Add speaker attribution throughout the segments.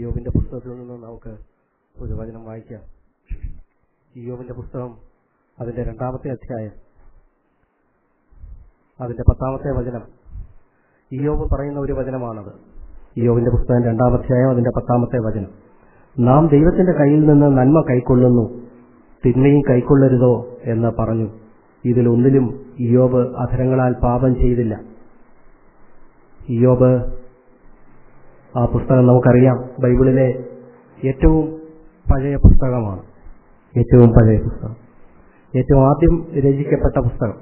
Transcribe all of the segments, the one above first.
Speaker 1: ഇയ്യോബിന്റെ പുസ്തകത്തിൽ നിന്ന് നമുക്ക് ഒരു വചനം വായിക്കാം. ഇയ്യോബിന്റെ പുസ്തകം അതിന്റെ 2-ാമത്തെ അധ്യായം അതിന്റെ 10-ാമത്തെ വചനം. ഇയ്യോബ് പറയുന്ന ഒരു വചനമാണത്. ഇയ്യോബിന്റെ പുസ്തകം 2-ാം അധ്യായം അതിന്റെ 10-ാമത്തെ വചനം. നാം ദൈവത്തിന്റെ കയ്യിൽ നിന്ന് നന്മ കൈക്കൊള്ളുന്നു, തിന്മയും കൈക്കൊള്ളരുതോ എന്ന് പറഞ്ഞു. ഇതിലൊന്നിലും ഇയ്യോബ് അധരങ്ങളാൽ പാപം ചെയ്തില്ല. ഇയ്യോബ്, ആ പുസ്തകം നമുക്കറിയാം, ബൈബിളിലെ ഏറ്റവും പഴയ പുസ്തകമാണ്. ഏറ്റവും പഴയ പുസ്തകം, ഏറ്റവും ആദ്യം രചിക്കപ്പെട്ട പുസ്തകം.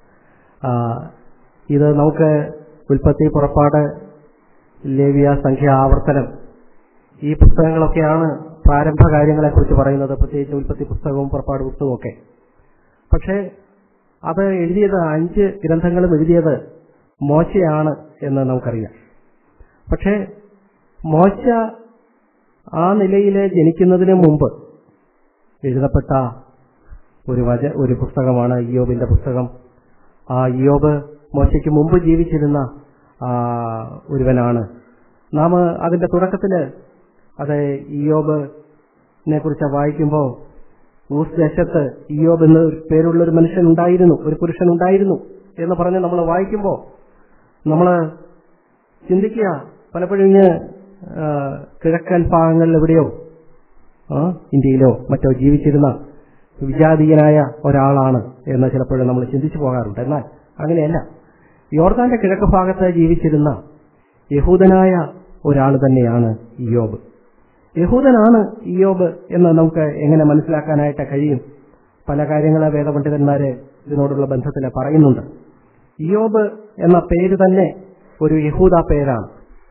Speaker 1: ഇത് നമുക്ക് ഉൽപ്പത്തി, പുറപ്പാട്, ലേവ്യ, സംഖ്യ, ആവർത്തനം, ഈ പുസ്തകങ്ങളൊക്കെയാണ് പ്രാരംഭ കാര്യങ്ങളെക്കുറിച്ച് പറയുന്നത്, പ്രത്യേകിച്ച് ഉൽപ്പത്തി പുസ്തകവും പുറപ്പാട് പുസ്തകവും ഒക്കെ. പക്ഷേ അത് എഴുതിയത് 5 ഗ്രന്ഥങ്ങളും എഴുതിയത് മോശയാണ് എന്ന് നമുക്കറിയാം. പക്ഷേ മോശ ആ നിലയിൽ ജനിക്കുന്നതിന് മുമ്പ് എഴുതപ്പെട്ട ഒരു പുസ്തകമാണ് ഇയ്യോബിന്റെ പുസ്തകം. ആ ഇയ്യോബ് മോശയ്ക്ക് മുമ്പ് ജീവിച്ചിരുന്ന ഒരുവനാണ്. നാം അതിന്റെ തുടക്കത്തില് അത് ഇയ്യോബിനെ കുറിച്ച് വായിക്കുമ്പോൾ ഊസ് ദേശത്ത് ഇയ്യോബ് എന്ന് പേരുള്ളൊരു മനുഷ്യനുണ്ടായിരുന്നു, ഒരു പുരുഷനുണ്ടായിരുന്നു എന്ന് പറഞ്ഞ് നമ്മൾ വായിക്കുമ്പോൾ നമ്മൾ ചിന്തിക്കുക, പലപ്പോഴും കിഴക്കൻ ഭാഗങ്ങളിൽ എവിടെയോ ഇന്ത്യയിലോ മറ്റോ ജീവിച്ചിരുന്ന വിജാതീയനായ ഒരാളാണ് എന്ന് ചിലപ്പോഴും നമ്മൾ ചിന്തിച്ചു പോകാറുണ്ട്. എന്നാൽ അങ്ങനെയല്ല. യോർദാന്റെ കിഴക്ക് ഭാഗത്ത് ജീവിച്ചിരുന്ന യഹൂദനായ ഒരാൾ തന്നെയാണ് ഇയ്യോബ്. യഹൂദനാണ് ഇയ്യോബ് എന്ന് നമുക്ക് എങ്ങനെ മനസ്സിലാക്കാനായിട്ട് കഴിയും? പല കാര്യങ്ങളെ വേദപണ്ഡിതന്മാര് ഇതിനോടുള്ള ബന്ധത്തിൽ പറയുന്നുണ്ട്. ഇയ്യോബ് എന്ന പേര് തന്നെ ഒരു യഹൂദ പേരാണ്.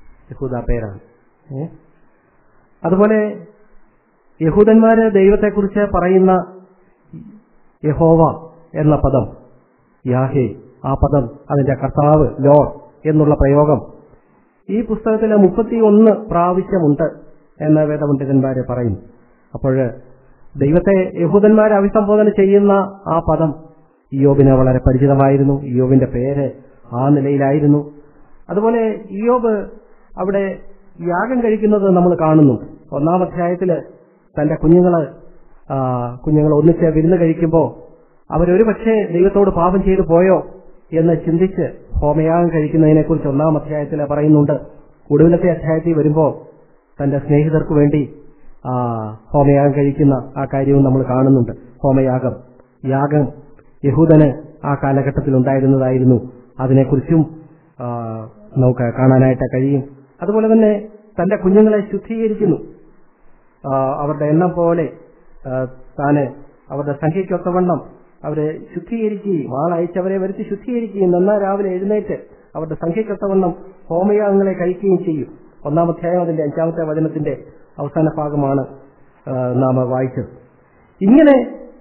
Speaker 1: അതുപോലെ യഹൂദന്മാര് ദൈവത്തെക്കുറിച്ച് പറയുന്ന യഹോവ എന്ന പദം, യാഹേ, ആ പദം, അതിന്റെ കർത്താവ്, ലോർഡ് എന്നുള്ള പ്രയോഗം ഈ പുസ്തകത്തിൽ 31 പ്രാവശ്യമുണ്ട് എന്ന് വേദപണ്ഡിതന്മാര് പറയുന്നു. അപ്പോൾ ദൈവത്തെ യഹൂദന്മാരെ അഭിസംബോധന ചെയ്യുന്ന ആ പദം ഇയ്യോബിന് വളരെ പരിചിതമായിരുന്നു. ഇയ്യോബിന്റെ പേര് ആ നിലയിലായിരുന്നു. അതുപോലെ ഇയ്യോബ് അവിടെ യാഗം കഴിക്കുന്നത് നമ്മൾ കാണുന്നു. 1-ാം അധ്യായത്തില് തന്റെ കുഞ്ഞുങ്ങൾ ഒന്നിച്ച് വിരുന്ന് കഴിക്കുമ്പോൾ അവരൊരു പക്ഷേ ദൈവത്തോട് പാപം ചെയ്തു പോയോ എന്ന് ചിന്തിച്ച് ഹോമയാഗം കഴിക്കുന്നതിനെ കുറിച്ച് 1-ാം അധ്യായത്തിൽ പറയുന്നുണ്ട്. ഒടുവിലത്തെ അധ്യായത്തിൽ വരുമ്പോൾ തന്റെ സ്നേഹിതർക്ക് വേണ്ടി ഹോമയാഗം കഴിക്കുന്ന ആ കാര്യവും നമ്മൾ കാണുന്നുണ്ട്. യാഗം യഹൂദന് ആ കാലഘട്ടത്തിൽ ഉണ്ടായിരുന്നതായിരുന്നു. അതിനെക്കുറിച്ചും നമുക്ക് കാണാനായിട്ട് കഴിയും. അതുപോലെ തന്നെ തന്റെ കുഞ്ഞുങ്ങളെ ശുദ്ധീകരിക്കുന്നു. അവരുടെ എണ്ണം പോലെ താന് അവരുടെ സംഖ്യയ്ക്കൊത്തവണ്ണം അവരെ ശുദ്ധീകരിക്കുകയും ആളയച്ചവരെ വരുത്തി ശുദ്ധീകരിക്കുകയും നന്നായി രാവിലെ എഴുന്നേറ്റ് അവരുടെ സംഖ്യയ്ക്കൊത്തവണ്ണം ഹോമയാഗങ്ങളെ കഴിക്കുകയും ചെയ്യും. 1-ാം അധ്യായം അതിന്റെ 5-ാമത്തെ വചനത്തിന്റെ അവസാന ഭാഗമാണ് നാം വായിച്ചത്. ഇങ്ങനെ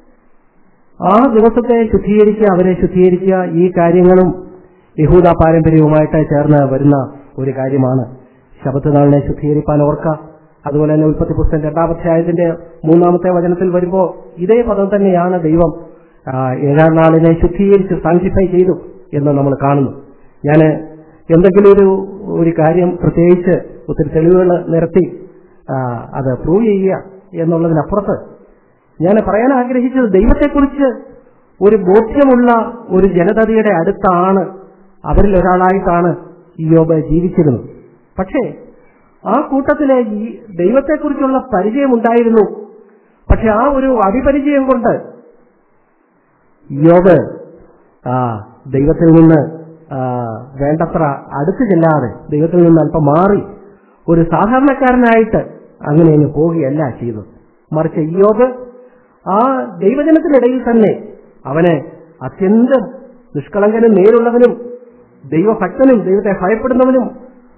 Speaker 1: ആ ദിവസത്തെ അവരെ ശുദ്ധീകരിക്കുക, ഈ കാര്യങ്ങളും യഹൂദ പാരമ്പര്യവുമായിട്ട് ചേർന്ന് വരുന്ന ഒരു കാര്യമാണ്. ശബത്ത് നാളിനെ ശുദ്ധീകരിപ്പാൻ ഓർക്കുക. അതുപോലെ തന്നെ ഉൽപ്പത്തി പുസ്തകം 2-ാം അധ്യായത്തിന്റെ 3-ാമത്തെ വചനത്തിൽ വരുമ്പോൾ ഇതേ പദം തന്നെയാണ് ദൈവം 7-ാം നാളിനെ ശുദ്ധീകരിച്ച് സാങ്ക്ടിഫൈ ചെയ്തു എന്ന് നമ്മൾ കാണുന്നു. ഞാൻ എന്തെങ്കിലും ഒരു കാര്യം പ്രത്യേകിച്ച് ഒത്തിരി തെളിവുകൾ നിരത്തി അത് പ്രൂവ് ചെയ്യുക എന്നുള്ളതിനപ്പുറത്ത് ഞാൻ പറയാൻ ആഗ്രഹിച്ചത്, ദൈവത്തെക്കുറിച്ച് ഒരു ബോധ്യമുള്ള ഒരു ജനതയുടെ അടുത്താണ്, അവരിൽ ഒരാളായിട്ടാണ് ഇയ്യോബ് ജീവിച്ചിരുന്നത്. പക്ഷേ ആ കൂട്ടത്തിലെ ഈ ദൈവത്തെക്കുറിച്ചുള്ള പരിചയമുണ്ടായിരുന്നു. പക്ഷെ ആ ഒരു അവിപരിചയം കൊണ്ട് ഇയ്യോബ് ദൈവത്തിൽ നിന്ന് വേണ്ടത്ര അടുത്തു ചെല്ലാതെ, ദൈവത്തിൽ നിന്ന് അല്പം മാറി ഒരു സാധാരണക്കാരനായിട്ട് അങ്ങനെ അങ്ങ് പോവുകയല്ല ചെയ്തത്. മറിച്ച് ഇയ്യോബ് ആ ദൈവജനത്തിനിടയിൽ തന്നെ അവന് അത്യന്തം നിഷ്കളങ്കനും നേരുള്ളവനും ദൈവഭക്തനും ദൈവത്തെ ഭയപ്പെടുന്നവനും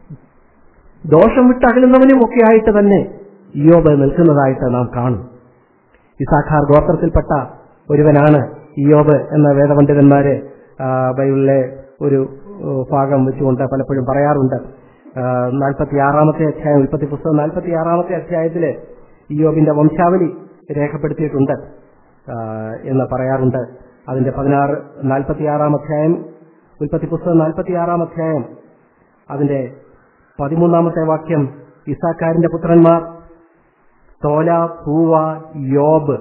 Speaker 1: ദോഷം വിട്ടകലുന്നവനും ഒക്കെ ആയിട്ട് തന്നെ ഇയ്യോബ് നിൽക്കുന്നതായിട്ട് നാം കാണും. ഇസാഖാർ ഗോത്രത്തിൽപ്പെട്ട ഒരുവനാണ് ഇയ്യോബ് എന്ന വേദപണ്ഡിതന്മാര് ബൈബിളിലെ ഒരു ഭാഗം വെച്ചുകൊണ്ട് പലപ്പോഴും പറയാറുണ്ട്. 46-ാമത്തെ അധ്യായം, ഉൽപ്പത്തി പുസ്തകം 46-ാമത്തെ അധ്യായത്തില് ഇയ്യോബിന്റെ വംശാവലി രേഖപ്പെടുത്തിയിട്ടുണ്ട് എന്ന് പറയാറുണ്ട്. അതിന്റെ 46-ാം അധ്യായം, ഉൽപ്പത്തി പുസ്തകം 46-ാം അധ്യായം അതിന്റെ 13-ാമത്തെ വാക്യം ഇസ്സാക്കാരിന്റെ പുത്രന്മാർ തോല, പൂവ, യോബ്.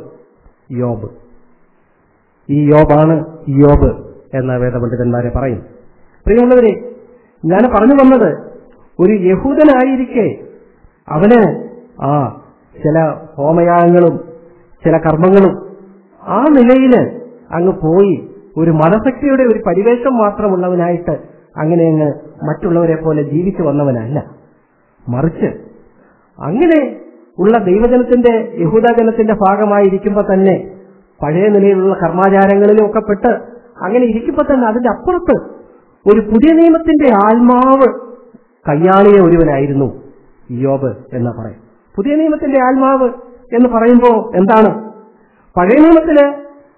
Speaker 1: ഈ യോബാണ് യോബ് എന്ന വേദപണ്ഡിതന്മാരെ പറയും. പ്രിയമുള്ളവരെ, ഞാൻ പറഞ്ഞു വന്നത്, ഒരു യഹൂദനായിരിക്കെ അവന് ചില ഹോമയാഗങ്ങളും ചില കർമ്മങ്ങളും ആ നിലയിൽ അങ്ങ് പോയി ഒരു മതശക്തിയുടെ ഒരു പരിവേഷം മാത്രമുള്ളവനായിട്ട് അങ്ങനെ മറ്റുള്ളവരെ പോലെ ജീവിച്ചു വന്നവനല്ല. മറിച്ച് അങ്ങനെ ഉള്ള ദൈവജനത്തിന്റെ, യഹൂദജനത്തിന്റെ ഭാഗമായിരിക്കുമ്പോൾ തന്നെ പഴയ നിലയിലുള്ള കർമാചാരങ്ങളിലും ഒക്കെ പെട്ട് അങ്ങനെ ഇരിക്കുമ്പോൾ തന്നെ അതിന്റെ അപ്പുറത്ത് ഒരു പുതിയ നിയമത്തിന്റെ ആത്മാവ് കയ്യാളിയ ഒരുവനായിരുന്നു യോബ് എന്ന് പറയും. പുതിയ നിയമത്തിന്റെ ആത്മാവ് എന്ന് പറയുമ്പോൾ എന്താണ്? പഴയ നിയമത്തില്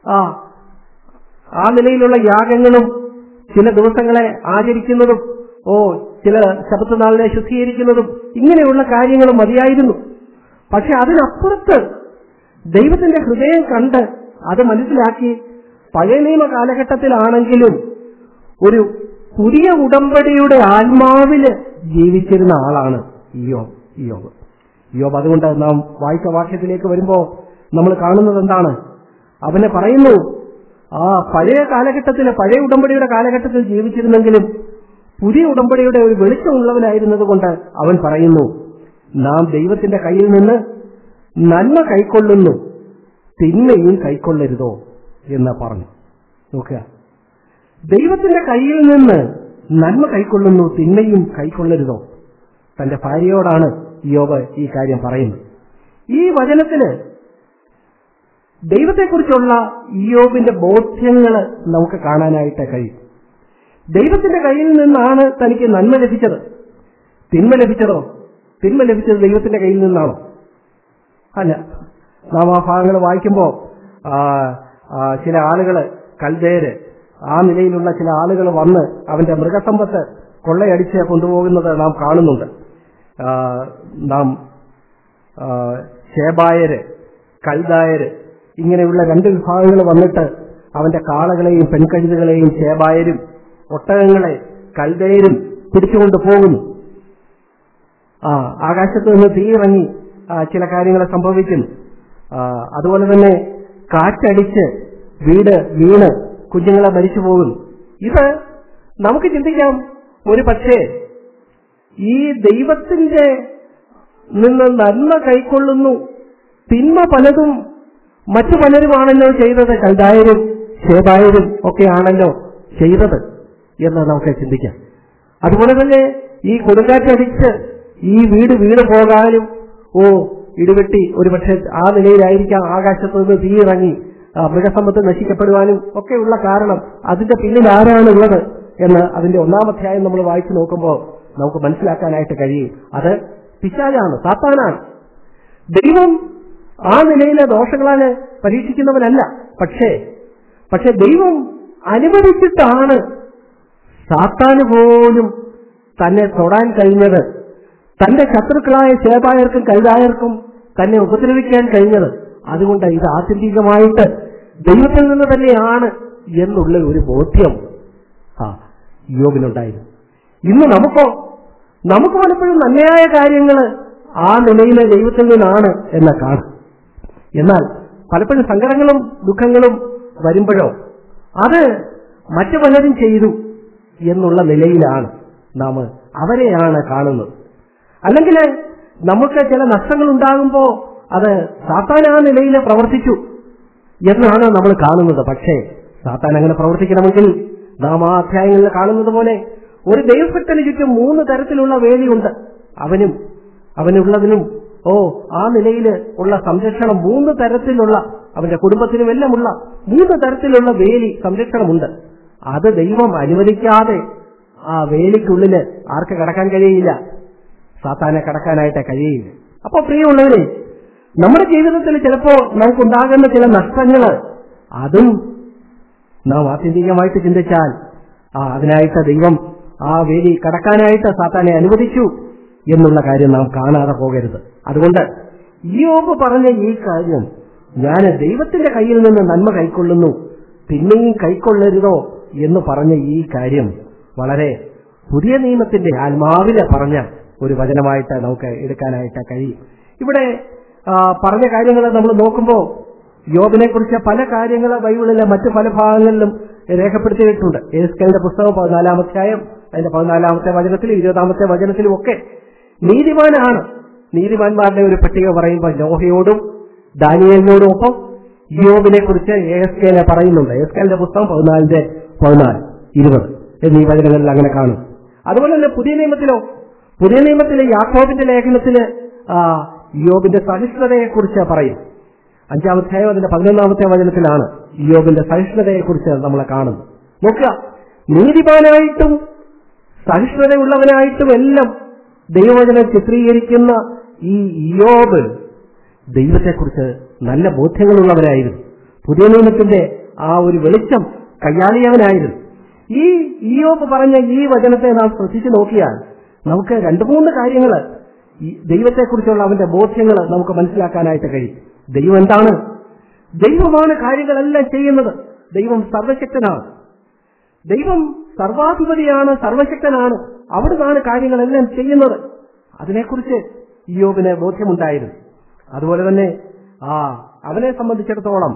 Speaker 1: ആ നിലയിലുള്ള യാഗങ്ങളും ചില ദിവസങ്ങളെ ആചരിക്കുന്നതും ചില ശബത്ത് നാളിനെ ശുദ്ധീകരിക്കുന്നതും ഇങ്ങനെയുള്ള കാര്യങ്ങൾ മതിയായിരുന്നു. പക്ഷെ അതിനപ്പുറത്ത് ദൈവത്തിന്റെ ഹൃദയം കണ്ട് അത് മനസ്സിലാക്കി പഴയ നിയമ കാലഘട്ടത്തിലാണെങ്കിലും ഒരു പുതിയ ഉടമ്പടിയുടെ ആത്മാവില് ജീവിച്ചിരുന്ന ആളാണ് യോബ്. അതുകൊണ്ട് നാം വായിച്ച വാക്യത്തിലേക്ക് വരുമ്പോൾ നമ്മൾ കാണുന്നത് എന്താണ്? അവനെ പറയുന്നു, പഴയ കാലഘട്ടത്തില്, പഴയ ഉടമ്പടിയുടെ കാലഘട്ടത്തിൽ ജീവിച്ചിരുന്നെങ്കിലും പുതിയ ഉടമ്പടിയുടെ ഒരു വെളിച്ചമുള്ളവനായിരുന്നത് കൊണ്ട് അവൻ പറയുന്നു, നാം ദൈവത്തിന്റെ കയ്യിൽ നിന്ന് നന്മ കൈക്കൊള്ളുന്നു, തിന്മയും കൈക്കൊള്ളരുതോ എന്ന് പറഞ്ഞു. നോക്കുക, ദൈവത്തിന്റെ കയ്യിൽ നിന്ന് നന്മ കൈക്കൊള്ളുന്നു, തിന്മയും കൈക്കൊള്ളരുതോ. തന്റെ ഭാര്യയോടാണ് യോബ് ഈ കാര്യം പറയുന്നത്. ഈ വചനത്തില് ദൈവത്തെക്കുറിച്ചുള്ള യോബിന്റെ ബോധ്യങ്ങൾ നമുക്ക് കാണാനായിട്ട് കഴിയും. ദൈവത്തിന്റെ കയ്യിൽ നിന്നാണ് തനിക്ക് നന്മ ലഭിച്ചത്. തിന്മ ലഭിച്ചതോ? തിന്മ ലഭിച്ചത് ദൈവത്തിന്റെ കയ്യിൽ നിന്നാണോ? അല്ല. നാം ആ ഭാഗങ്ങൾ വായിക്കുമ്പോൾ ചില ആളുകള്, കൽദേര്, ആ നിലയിലുള്ള ചില ആളുകൾ വന്ന് അവന്റെ മൃഗസമ്പത്ത് കൊള്ളയടിച്ച് കൊണ്ടുപോകുന്നത് നാം കാണുന്നുണ്ട്. നാം ശേബായര്, കൽദായര്, ഇങ്ങനെയുള്ള രണ്ട് വിഭാഗങ്ങൾ വന്നിട്ട് അവന്റെ കാളകളെയും പെൺകഴുതുകളെയും ശേബായരും ഒട്ടകങ്ങളെ കൽദയരും പിടിച്ചുകൊണ്ട് പോകുന്നു. ആകാശത്ത് നിന്ന് തീയിറങ്ങി ചില കാര്യങ്ങൾ സംഭവിക്കുന്നു. അതുപോലെ തന്നെ കാറ്റടിച്ച് വീട് വീണ് കുഞ്ഞുങ്ങളെ മരിച്ചു പോകുന്നു. ഇത് നമുക്ക് ചിന്തിക്കാം, ഒരു പക്ഷേ ഈ ദൈവത്തിന്റെ നിന്ന് നന്മ കൈക്കൊള്ളുന്നു, തിന്മ പലതും മറ്റു പലരുമാണല്ലോ ചെയ്തത്, കൽദായരും ശേബായരും ഒക്കെയാണല്ലോ ചെയ്തത് എന്ന് നമുക്ക് ചിന്തിക്കാം. അതുപോലെ തന്നെ ഈ കൊടുങ്കാറ്റടിച്ച് ഈ വീട് വീണ് പോകാനും ഇടിവെട്ടി ഒരുപക്ഷെ ആ നിലയിലായിരിക്കാം ആകാശത്ത് നിന്ന് തീയിറങ്ങി മൃഗസമ്പത്ത് നശിക്കപ്പെടുവാനും ഒക്കെയുള്ള കാരണം അതിന്റെ പിന്നിൽ ആരാണ് ഉള്ളത് എന്ന് അതിന്റെ 1-ാം അധ്യായം നമ്മൾ വായിച്ചു നോക്കുമ്പോൾ നമുക്ക് മനസ്സിലാക്കാനായിട്ട് കഴിയും. അത് പിശാചാണ്, സാത്താനാണ്. ദൈവം ആ നിലയിലെ ദോഷങ്ങളാല് പരീക്ഷിക്കുന്നവനല്ല. പക്ഷേ ദൈവം അനുവദിച്ചിട്ടാണ് സാത്താന് പോലും തന്നെ തൊടാൻ കഴിഞ്ഞത്. തന്റെ ശത്രുക്കളായ ശേബായർക്കും കൽദായർക്കും തന്നെ ഉപദ്രവിക്കാൻ കഴിഞ്ഞത്. അതുകൊണ്ട് ഇത് ആത്യന്തികമായിട്ട് ദൈവത്തിൽ നിന്ന് തന്നെയാണ് എന്നുള്ള ഒരു ബോധ്യം യോബിനുണ്ടായിരുന്നു. ഇന്ന് നമുക്ക് പലപ്പോഴും നന്മയായ കാര്യങ്ങൾ ആ നിലയിലെ ദൈവത്തിൽ നിന്നാണ് എന്ന് കാണും. എന്നാൽ പലപ്പോഴും സങ്കടങ്ങളും ദുഃഖങ്ങളും വരുമ്പോഴോ അത് മറ്റു പലരും ചെയ്തു എന്നുള്ള നിലയിലാണ് നാം അവരെയാണ് കാണുന്നത്. അല്ലെങ്കിൽ നമുക്ക് ചില നഷ്ടങ്ങൾ ഉണ്ടാകുമ്പോൾ അത് സാത്താൻ ആ നിലയിൽ പ്രവർത്തിച്ചു എന്നാണ് നമ്മൾ കാണുന്നത്. പക്ഷേ സാത്താൻ അങ്ങനെ പ്രവർത്തിക്കണമെങ്കിൽ നാം ആ അധ്യായങ്ങളിൽ കാണുന്നത് പോലെ ഒരു ദൈവഭക്തന് ചുറ്റും 3 തരത്തിലുള്ള വേലിയുണ്ട്. അവനുള്ളതിനും ആ നിലയിൽ ഉള്ള സംരക്ഷണം 3 തരത്തിലുള്ള, അവന്റെ കുടുംബത്തിനും എല്ലാമുള്ള 3 തരത്തിലുള്ള വേലി സംരക്ഷണമുണ്ട്. അത് ദൈവം അനുവദിക്കാതെ ആ വേലിക്കുള്ളില് ആർക്ക് കടക്കാൻ കഴിയില്ല? സാത്താനെ കടക്കാനായിട്ട് കഴിയില്ല. അപ്പൊ പ്രിയമുള്ളവരെ, നമ്മുടെ ജീവിതത്തിൽ ചിലപ്പോ നമുക്കുണ്ടാകുന്ന ചില നഷ്ടങ്ങള് അതും നാം ആത്യന്തികമായിട്ട് ചിന്തിച്ചാൽ അതിനായിട്ട് ദൈവം ആ വേലി കടക്കാനായിട്ട് സാത്താനെ അനുവദിച്ചു എന്നുള്ള കാര്യം നാം കാണാതെ പോകരുത്. അതുകൊണ്ട് യോബ് പറഞ്ഞ ഈ കാര്യം, ഞാൻ ദൈവത്തിന്റെ കയ്യിൽ നിന്ന് നന്മ കൈക്കൊള്ളുന്നു, തിന്മയും കൈക്കൊള്ളരുതോ എന്ന് പറഞ്ഞ ഈ കാര്യം വളരെ പുതിയ നിയമത്തിന്റെ ആത്മാവിലെ പറഞ്ഞ ഒരു വചനമായിട്ട് നമുക്ക് എടുക്കാനായിട്ട് കഴിയും. ഇവിടെ പറഞ്ഞ കാര്യങ്ങൾ നമ്മൾ നോക്കുമ്പോൾ യോബിനെ കുറിച്ച് പല കാര്യങ്ങൾ ബൈബിളിലെ മറ്റു പല ഭാഗങ്ങളിലും രേഖപ്പെടുത്തിയിട്ടുണ്ട്. എഹെസ്കേലിന്റെ പുസ്തകം 14-ാം അധ്യായം അതിന്റെ 14-ാമത്തെ വചനത്തിലും 20-ാമത്തെ വചനത്തിലും ഒക്കെ നീതിമാനാണ്. നീതിമാന്മാരുടെ ഒരു പട്ടിക പറയുമ്പോൾ നോഹയോടും ദാനിയേലിനോടും ഒപ്പം യോബിനെ കുറിച്ച് എഹെസ്കേൽ പറയുന്നുണ്ട്. എഹെസ്കേലിന്റെ പുസ്തകം 14:14-20 എന്നീ വചനങ്ങളിൽ അങ്ങനെ കാണും. അതുപോലെ തന്നെ പുതിയ നിയമത്തിലെ യാക്കോബിന്റെ ലേഖനത്തില് യോബിന്റെ സഹിഷ്ണുതയെക്കുറിച്ച് പറയും. 5-ാം അധ്യായം അതിന്റെ 11-ാമത്തെ വചനത്തിലാണ് യോബിന്റെ സഹിഷ്ണുതയെക്കുറിച്ച് നമ്മളെ കാണുന്നത്. നോക്കുക, നീതിമാനായിട്ടും സഹിഷ്ണുതയുള്ളവനായിട്ടും എല്ലാം ദൈവവചനം ചിത്രീകരിക്കുന്ന ഈ യോബ് ദൈവത്തെക്കുറിച്ച് നല്ല ബോധ്യങ്ങളുള്ളവരായിരുന്നു. പുതിയ നിയമത്തിന്റെ ആ ഒരു വെളിച്ചം കയ്യാളിയവനായിരുന്നു. ഈ യോബ് പറഞ്ഞ ഈ വചനത്തെ നാം ശ്രദ്ധിച്ചു നോക്കിയാൽ നമുക്ക് 2-3 കാര്യങ്ങൾ ദൈവത്തെക്കുറിച്ചുള്ള അവന്റെ ബോധ്യങ്ങൾ നമുക്ക് മനസ്സിലാക്കാനായിട്ട് കഴിയും. ദൈവം എന്താണ്? ദൈവമാണ് കാര്യങ്ങളെല്ലാം ചെയ്യുന്നത്. ദൈവം സർവശക്തനാണ്. ദൈവം സർവാധിപതിയാണ്, സർവശക്തനാണ്. അവിടുന്നാണ് കാര്യങ്ങളെല്ലാം ചെയ്യുന്നത്. അതിനെക്കുറിച്ച് യോബിന് ബോധ്യമുണ്ടായിരുന്നു. അതുപോലെ തന്നെ അവനെ സംബന്ധിച്ചിടത്തോളം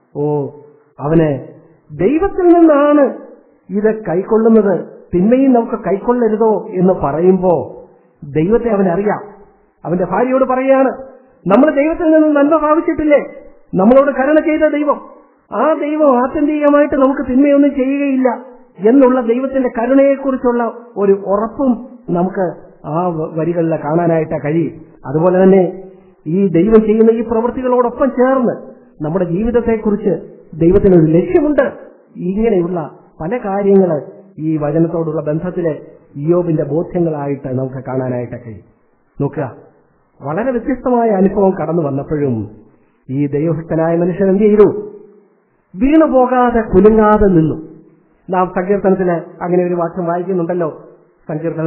Speaker 1: അവന് ദൈവത്തിൽ നിന്നാണ് ഇത് കൈക്കൊള്ളുന്നത്, തിന്മയും നമുക്ക് കൈക്കൊള്ളരുതോ എന്ന് പറയുമ്പോ ദൈവത്തെ അവനറിയാം. അവന്റെ ഭാര്യയോട് പറയുകയാണ്, നമ്മൾ ദൈവത്തിൽ നിന്ന് നന്മ ഭാവിച്ചിട്ടില്ലേ? നമ്മളോട് കരുണ ചെയ്ത ദൈവം, ആ ദൈവം ആത്യന്തികമായിട്ട് നമുക്ക് തിന്മയൊന്നും ചെയ്യുകയില്ല എന്നുള്ള ദൈവത്തിന്റെ കരുണയെക്കുറിച്ചുള്ള ഒരു ഉറപ്പും നമുക്ക് ആ വരികളിൽ കാണാനായിട്ട് കഴിയും. അതുപോലെ തന്നെ ഈ ദൈവം ചെയ്യുന്ന ഈ പ്രവൃത്തികളോടൊപ്പം ചേർന്ന് നമ്മുടെ ജീവിതത്തെക്കുറിച്ച് ദൈവത്തിനൊരു ലക്ഷ്യമുണ്ട്. ഇങ്ങനെയുള്ള പല കാര്യങ്ങൾ ഈ വചനത്തോടുള്ള ബന്ധത്തിലെ യോബിന്റെ ബോധ്യങ്ങളായിട്ട് നമുക്ക് കാണാനായിട്ട് കഴിയും. നോക്കുക, വളരെ വ്യത്യസ്തമായ അനുഭവം കടന്നു വന്നപ്പോഴും ഈ ദൈവഭക്തനായ മനുഷ്യൻ എന്ത് ചെയ്തു? വീണു പോകാതെ കുലുങ്ങാതെ നിന്നു. നാം സങ്കീർത്തനത്തിന് അങ്ങനെ ഒരു വാക്യം വായിക്കുന്നുണ്ടല്ലോ. സങ്കീർത്തനം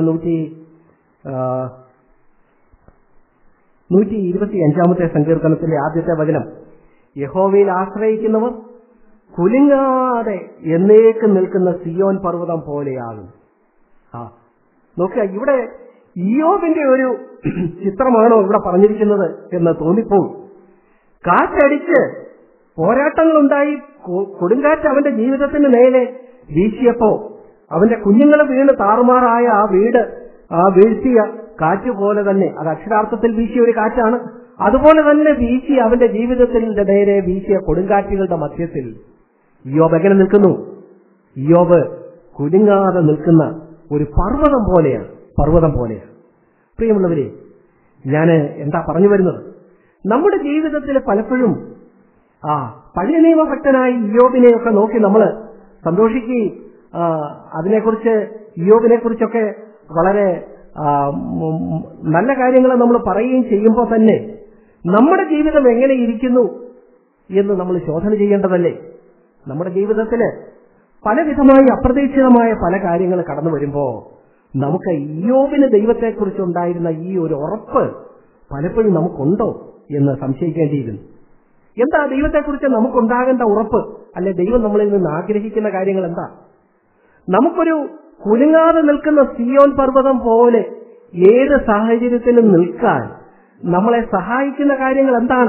Speaker 1: 125-ാമത്തെ സങ്കീർത്തനത്തിന്റെ ആദ്യത്തെ വചനം, യഹോവയിൽ ആശ്രയിക്കുന്നവർ കുലുങ്ങാതെ എന്നേക്കും നിൽക്കുന്ന സിയോൻ പർവ്വതം പോലെയാകും. നോക്കുക, ഇവിടെ യോബിന്റെ ഒരു ചിത്രമാണോ ഇവിടെ പറഞ്ഞിരിക്കുന്നത് എന്ന് തോന്നിപ്പോകും. കാറ്റടിച്ച് പോരാട്ടങ്ങളുണ്ടായി, കൊടുങ്കാറ്റ് അവന്റെ ജീവിതത്തിന് നേരെ വീശിയപ്പോ അവന്റെ കുഞ്ഞുങ്ങൾ വീണ് താറുമാറായ ആ വീട്, ആ വീഴ്ത്തിയ കാറ്റ് പോലെ തന്നെ, അത് അക്ഷരാർത്ഥത്തിൽ വീശിയ ഒരു കാറ്റാണ്, അതുപോലെ തന്നെ വീശി അവന്റെ ജീവിതത്തിന്റെ നേരെ വീശിയ കൊടുങ്കാറ്റുകളുടെ മധ്യത്തിൽ യോബ് എങ്ങനെ നിൽക്കുന്നു? യോബ് കുലുങ്ങാതെ നിൽക്കുന്ന ഒരു പർവ്വതം പോലെയാണ്. പ്രിയമുള്ളവരെ, ഞാൻ എന്താ പറഞ്ഞു വരുന്നത്? നമ്മുടെ ജീവിതത്തിൽ പലപ്പോഴും പഴയ നിയമഭക്തനായി യോബിനെയൊക്കെ നോക്കി നമ്മൾ സന്തോഷിക്കുകയും അതിനെക്കുറിച്ച് യോബിനെ കുറിച്ചൊക്കെ വളരെ നല്ല കാര്യങ്ങൾ നമ്മൾ പറയുകയും ചെയ്യുമ്പോൾ തന്നെ നമ്മുടെ ജീവിതം എങ്ങനെ ഇരിക്കുന്നു എന്ന് നമ്മൾ ശോധന ചെയ്യേണ്ടതല്ലേ? നമ്മുടെ ജീവിതത്തിൽ പലവിധമായി അപ്രതീക്ഷിതമായ പല കാര്യങ്ങൾ കടന്നു വരുമ്പോ നമുക്ക് യോബിന് ദൈവത്തെക്കുറിച്ചുണ്ടായിരുന്ന ഈ ഒരു ഉറപ്പ് പലപ്പോഴും നമുക്കുണ്ടോ എന്ന് സംശയിക്കേണ്ടിയിരുന്നു. എന്താ ദൈവത്തെക്കുറിച്ച് നമുക്കുണ്ടാകേണ്ട ഉറപ്പ്? അല്ലെ, ദൈവം നമ്മളിൽ നിന്ന് ആഗ്രഹിക്കുന്ന കാര്യങ്ങൾ എന്താ? നമുക്കൊരു കുലുങ്ങാതെ നിൽക്കുന്ന സിയോൻ പർവ്വതം പോലെ ഏത് സാഹചര്യത്തിലും നിൽക്കാൻ നമ്മളെ സഹായിക്കുന്ന കാര്യങ്ങൾ എന്താണ്?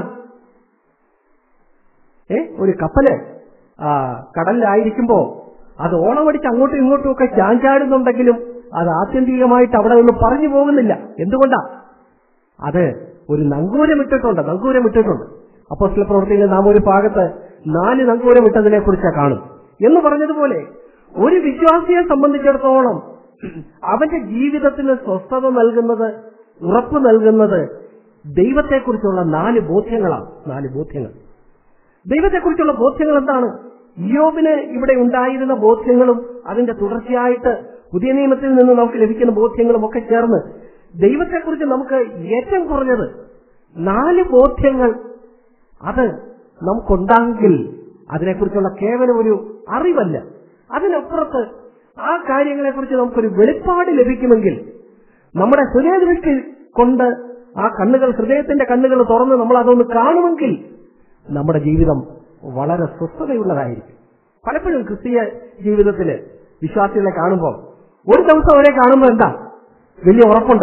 Speaker 1: ഒരു കപ്പല് കടലിലായിരിക്കുമ്പോ അത് ഓളമടിച്ച് അങ്ങോട്ടും ഇങ്ങോട്ടും ഒക്കെ ചാഞ്ചാടുന്നുണ്ടെങ്കിലും അത് ആത്യന്തികമായിട്ട് അവിടെ നിന്ന് പറഞ്ഞു പോകുന്നില്ല. എന്തുകൊണ്ടാ? അത് ഒരു നങ്കൂരമിട്ടിട്ടുണ്ട്. അപ്പോസ്തല പ്രവൃത്തിയിൽ നാം ഒരു ഭാഗത്ത് 4 നങ്കൂരമിട്ടതിനെ കുറിച്ച് കാണും. എന്ന് പറഞ്ഞതുപോലെ ഒരു വിശ്വാസിയെ സംബന്ധിച്ചിടത്തോളം അവന്റെ ജീവിതത്തിന് സ്വസ്ഥത നൽകുന്നത്, ഉറപ്പ് നൽകുന്നത് ദൈവത്തെക്കുറിച്ചുള്ള 4 ബോധ്യങ്ങളാണ്. 4 ബോധ്യങ്ങൾ. ദൈവത്തെക്കുറിച്ചുള്ള ബോധ്യങ്ങൾ എന്താണ്? യോബിന് ഇവിടെ ഉണ്ടായിരുന്ന ബോധ്യങ്ങളും അതിന്റെ തുടർച്ചയായിട്ട് പുതിയ നിയമത്തിൽ നിന്ന് നമുക്ക് ലഭിക്കുന്ന ബോധ്യങ്ങളും ഒക്കെ ചേർന്ന് ദൈവത്തെക്കുറിച്ച് നമുക്ക് ഏറ്റവും കുറഞ്ഞത് 4 ബോധ്യങ്ങൾ അത് നമുക്കുണ്ടെങ്കിൽ അതിനെക്കുറിച്ചുള്ള കേവലം ഒരു അറിവല്ല, അതിനപ്പുറത്ത് ആ കാര്യങ്ങളെക്കുറിച്ച് നമുക്കൊരു വെളിപ്പാട് ലഭിക്കുമെങ്കിൽ, നമ്മുടെ ഹൃദയദൃഷ്ടി കൊണ്ട് ആ കണ്ണുകൾ, ഹൃദയത്തിന്റെ കണ്ണുകൾ തുറന്ന് നമ്മൾ അതൊന്ന് കാണുമെങ്കിൽ നമ്മുടെ ജീവിതം വളരെ സ്വസ്ഥതയുള്ളതായിരിക്കും. പലപ്പോഴും ക്രിസ്തീയ ജീവിതത്തില് വിശ്വാസികളെ കാണുമ്പോൾ ഒരു ദിവസം അവരെ കാണുമ്പോൾ എന്താ വലിയ ഉറപ്പുണ്ട്,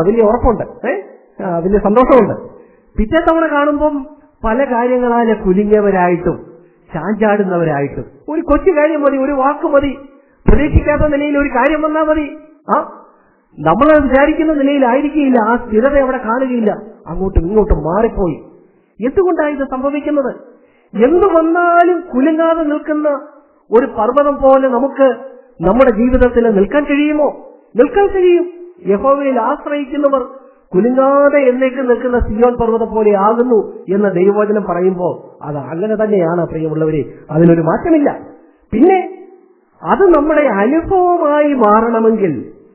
Speaker 1: വലിയ സന്തോഷമുണ്ട്. പിറ്റേ തവണ കാണുമ്പം പല കാര്യങ്ങളാല് കുലുങ്ങിയവരായിട്ടും ചാഞ്ചാടുന്നവരായിട്ടും, ഒരു കൊച്ചു കാര്യം മതി, ഒരു വാക്ക് മതി, പ്രതീക്ഷിക്കാത്ത നിലയിൽ ഒരു കാര്യം വന്നാൽ മതി, നമ്മൾ വിചാരിക്കുന്ന നിലയിലായിരിക്കില്ല, ആ സ്ഥിരത അവിടെ കാണുകയില്ല, അങ്ങോട്ടും ഇങ്ങോട്ടും മാറിപ്പോയി. എന്തുകൊണ്ടാണ് ഇത് സംഭവിക്കുന്നത്? എന്തു വന്നാലും കുലുങ്ങാതെ നിൽക്കുന്ന ഒരു പർവ്വതം പോലെ നമുക്ക് നമ്മുടെ ജീവിതത്തിൽ നിൽക്കാൻ കഴിയുമോ? നിൽക്കാൻ കഴിയും. യഹോവയിൽ ആശ്രയിക്കുന്നവർ കുലുങ്ങാതെ എന്നേക്ക് നിൽക്കുന്ന സിയോൻ പർവ്വതം പോലെ ആകുന്നു എന്ന് ദൈവവചനം പറയുമ്പോൾ അത് അങ്ങനെ തന്നെയാണ് പ്രിയമുള്ളവരെ, അതിനൊരു മാറ്റമില്ല. പിന്നെ അത് നമ്മുടെ അനുഭവമായി മാറണമെങ്കിൽ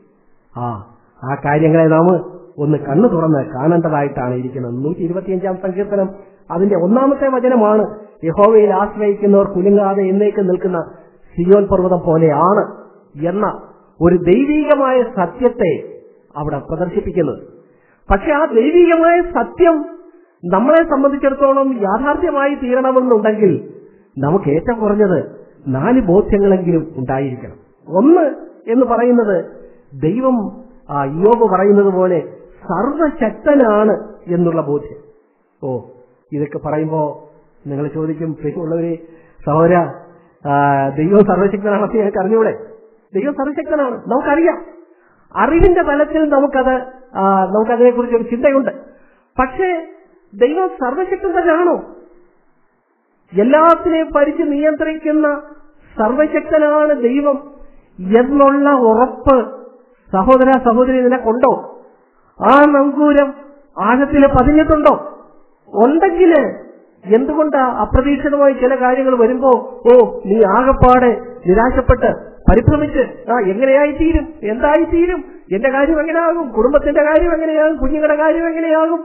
Speaker 1: ആ കാര്യങ്ങളെ നാം ഒന്ന് കണ്ണു തുറന്ന് കാണേണ്ടതായിട്ടാണ് ഇരിക്കുന്നത്. 125 സങ്കീർത്തനം അതിന്റെ 1-ാമത്തെ വചനമാണ് യഹോവയിൽ ആശ്രയിക്കുന്നവർ കുലുങ്ങാതെ എന്നേക്ക് നിൽക്കുന്ന സിയോൻ പർവ്വതം പോലെയാണ് എന്ന ഒരു ദൈവീകമായ സത്യത്തെ അവിടെ പ്രദർശിപ്പിക്കുന്നത്. പക്ഷെ ആ ദൈവീകമായ സത്യം നമ്മളെ സംബന്ധിച്ചിടത്തോളം യാഥാർത്ഥ്യമായി തീരണമെന്നുണ്ടെങ്കിൽ നമുക്ക് ഏറ്റവും കുറഞ്ഞത് 4 ബോധ്യങ്ങളെങ്കിലും ഉണ്ടായിരിക്കണം. ഒന്ന് എന്ന് പറയുന്നത്, ദൈവം യോബ് പറയുന്നത് പോലെ സർവശക്തനാണ് എന്നുള്ള ബോധ്യം. ഇതൊക്കെ പറയുമ്പോ നിങ്ങൾ ചോദിക്കും, ഉള്ളവര് സഹോദര, ദൈവം സർവശക്തനാണെന്ന് ഞങ്ങൾക്ക് അറിഞ്ഞൂടെ? ദൈവം സർവശക്തനാണ്, നമുക്കറിയാം. അറിവിന്റെ തലത്തിൽ നമുക്കതിനെക്കുറിച്ച് ഒരു ചിന്തയുണ്ട്. പക്ഷേ ദൈവം സർവശക്തൻ തന്നെയാണോ? എല്ലാത്തിനെയും ഭരിച്ച് നിയന്ത്രിക്കുന്ന സർവശക്തനാണ് ദൈവം എന്നുള്ള ഉറപ്പ് സഹോദര സഹോദരി നിനക്കുണ്ടോ? ആ നങ്കൂരം ആഴത്തിൽ പതിഞ്ഞിട്ടുണ്ടോ? ഉണ്ടെങ്കിൽ എന്തുകൊണ്ടാ അപ്രതീക്ഷിതമായി ചില കാര്യങ്ങൾ വരുമ്പോ നീ ആകപ്പാടെ നിരാശപ്പെട്ട് പരിഭ്രമിച്ച് എങ്ങനെയായിത്തീരും, എന്തായിത്തീരും, എന്റെ കാര്യം എങ്ങനെയാകും, കുടുംബത്തിന്റെ കാര്യം എങ്ങനെയാകും, കുഞ്ഞുങ്ങളുടെ കാര്യം എങ്ങനെയാകും,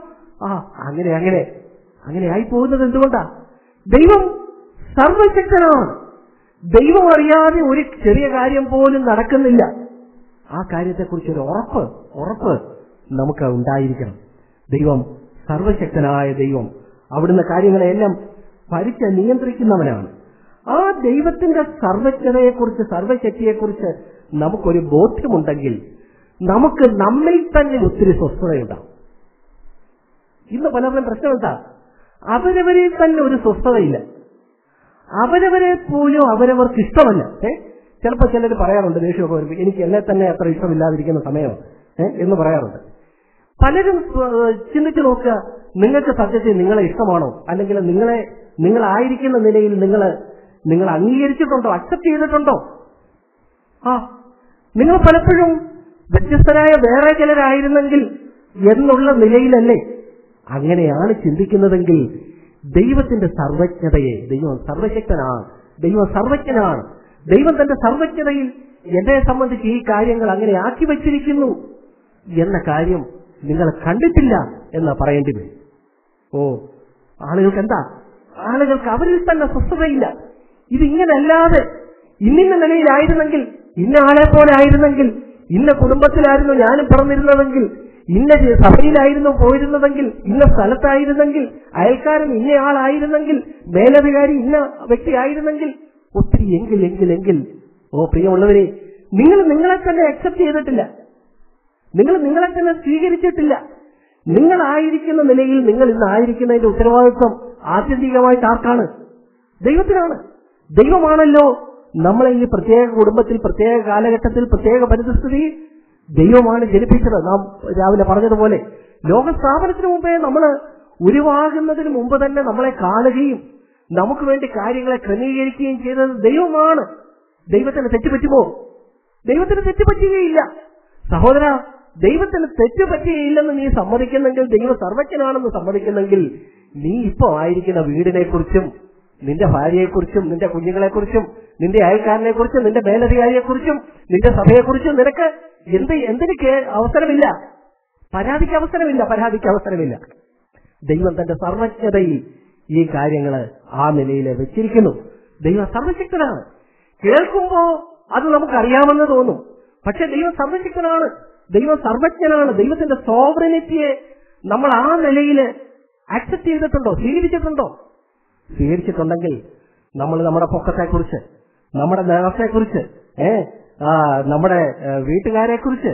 Speaker 1: അങ്ങനെ ആയിപ്പോകുന്നത് എന്തുകൊണ്ടാ? ദൈവം സർവശക്തനാണ്. ദൈവം അറിയാതെ ഒരു ചെറിയ കാര്യം പോലും നടക്കുന്നില്ല. ആ കാര്യത്തെക്കുറിച്ചൊരു ഉറപ്പ് നമുക്ക് ഉണ്ടായിരിക്കണം. ദൈവം സർവശക്തനായ ദൈവം, അവിടുന്ന് കാര്യങ്ങളെല്ലാം ഭരിച്ച് നിയന്ത്രിക്കുന്നവനാണ്. ആ ദൈവത്തിന്റെ സർവജ്ഞതയെക്കുറിച്ച്, സർവശക്തിയെക്കുറിച്ച് നമുക്കൊരു ബോധ്യമുണ്ടെങ്കിൽ നമുക്ക് നമ്മിൽ തന്നെ ഒത്തിരി സ്വസ്ഥതയുണ്ടാവും. ഇന്ന് പലരുടെയും പ്രശ്നം എന്താ? അവരവരിൽ തന്നെ ഒരു സ്വസ്ഥതയില്ല. അവരവരെ പോലും അവരവർക്ക് ഇഷ്ടമല്ല. ചിലപ്പോൾ ചിലർ പറയാറുണ്ട്, ദേഷ്യമൊക്കെ വരുമ്പോൾ, എനിക്ക് എന്നെ തന്നെ അത്ര ഇഷ്ടമില്ലാതിരിക്കുന്ന സമയമാണ് എന്ന് പറയാറുണ്ട്. പലരും ചിന്തിച്ചു നോക്കുക, നിങ്ങൾക്ക് സത്യത്തിൽ നിങ്ങളെ ഇഷ്ടമാണോ? അല്ലെങ്കിൽ നിങ്ങളായിരിക്കുന്ന നിലയിൽ നിങ്ങൾ അംഗീകരിച്ചിട്ടുണ്ടോ, അക്സെപ്റ്റ് ചെയ്തിട്ടുണ്ടോ? നിങ്ങൾ പലപ്പോഴും വ്യത്യസ്തരായ വേറെ ചിലരായിരുന്നെങ്കിൽ എന്നുള്ള നിലയിലല്ലേ? അങ്ങനെയാണ് ചിന്തിക്കുന്നതെങ്കിൽ ദൈവത്തിന്റെ സർവജ്ഞതയെ, ദൈവം സർവശക്തനാണ്, ദൈവം സർവജ്ഞനാണ്, ദൈവം തന്റെ സർവജ്ഞതയിൽ എന്നെ സംബന്ധിച്ച് ഈ കാര്യങ്ങൾ അങ്ങനെ ആക്കി വച്ചിരിക്കുന്നു എന്ന കാര്യം നിങ്ങൾ കണ്ടിട്ടില്ല എന്ന് പറയേണ്ടി വരും. ആളുകൾക്ക് എന്താ? ആളുകൾക്ക് അവരിൽ തന്നെ സ്വസ്ഥതയില്ല. ഇതിങ്ങനല്ലാതെ ഇന്ന നിലയിലായിരുന്നെങ്കിൽ, ഇന്ന ആളെ പോലെ ആയിരുന്നെങ്കിൽ, ഇന്ന കുടുംബത്തിലായിരുന്നു ഞാനും പിറന്നിരുന്നതെങ്കിൽ, ഇന്ന സഭയിലായിരുന്നു പോയിരുന്നതെങ്കിൽ, ഇന്ന സ്ഥലത്തായിരുന്നെങ്കിൽ, അയൽക്കാരൻ ഇന്നയാളായിരുന്നെങ്കിൽ, മേലധികാരി ഇന്ന വ്യക്തി ആയിരുന്നെങ്കിൽ, ഒത്തിരി എങ്കിൽ പ്രിയമുള്ളവരെ, നിങ്ങളെ തന്നെ അക്സെപ്റ്റ് ചെയ്തിട്ടില്ല, നിങ്ങളെ തന്നെ സ്വീകരിച്ചിട്ടില്ല. നിങ്ങളായിരിക്കുന്ന നിലയിൽ നിങ്ങൾ ഇന്നായിരിക്കുന്നതിന്റെ ഉത്തരവാദിത്വം ആത്യന്തികമായിട്ട് ആർക്കാണ്? ദൈവത്തിനാണ്. ദൈവമാണല്ലോ നമ്മളെ ഈ പ്രത്യേക കുടുംബത്തിൽ, പ്രത്യേക കാലഘട്ടത്തിൽ, പ്രത്യേക പരിസ്ഥിതിയിൽ ദൈവമാണ് ജനിപ്പിച്ചത്. നാം രാവിലെ പറഞ്ഞതുപോലെ ലോകസ്ഥാപനത്തിന് മുമ്പേ നമ്മൾ ഉരുവാകുന്നതിന് മുമ്പ് തന്നെ നമ്മളെ കാണുകയും നമുക്ക് വേണ്ടി കാര്യങ്ങളെ ക്രമീകരിക്കുകയും ചെയ്തത് ദൈവമാണ്. ദൈവത്തിന് തെറ്റുപറ്റുമോ? ദൈവത്തിന് തെറ്റുപറ്റുകയില്ല. സഹോദര, ദൈവത്തിന് തെറ്റുപറ്റുകയില്ലെന്ന് നീ സമ്മതിക്കുന്നെങ്കിൽ, ദൈവം സർവജ്ഞനാണെന്ന് സമ്മതിക്കുന്നെങ്കിൽ, നീ ഇപ്പോൾ ആയിരിക്കുന്ന വീടിനെക്കുറിച്ചും, നിന്റെ ഭാര്യയെക്കുറിച്ചും, നിന്റെ കുഞ്ഞുങ്ങളെക്കുറിച്ചും, നിന്റെ അയൽക്കാരനെക്കുറിച്ചും, നിന്റെ മേലധികാരിയെക്കുറിച്ചും, നിന്റെ സഭയെക്കുറിച്ചും നിനക്ക് എന്തിന് അവസരമില്ല? പരാതിക്ക് അവസരമില്ല. ദൈവം തന്റെ സർവജ്ഞതയിൽ ഈ കാര്യങ്ങള് ആ നിലയിൽ വെച്ചിരിക്കുന്നു. ദൈവം സർവശക്തനാണ്. കേൾക്കുമ്പോ അത് നമുക്കറിയാമെന്ന് തോന്നും. പക്ഷെ ദൈവം സർവശക്തനാണ്, ദൈവം സർവജ്ഞനാണ്. ദൈവത്തിന്റെ സോവറിനിറ്റിയെ നമ്മൾ ആ നിലയിൽ ആക്സെപ്റ്റ് ചെയ്തിട്ടുണ്ടോ? സ്വീകരിച്ചിട്ടുണ്ടെങ്കിൽ നമ്മൾ നമ്മുടെ പൊക്കത്തെക്കുറിച്ച്, നമ്മുടെ നേരത്തെക്കുറിച്ച്, നമ്മുടെ വീട്ടുകാരെക്കുറിച്ച്,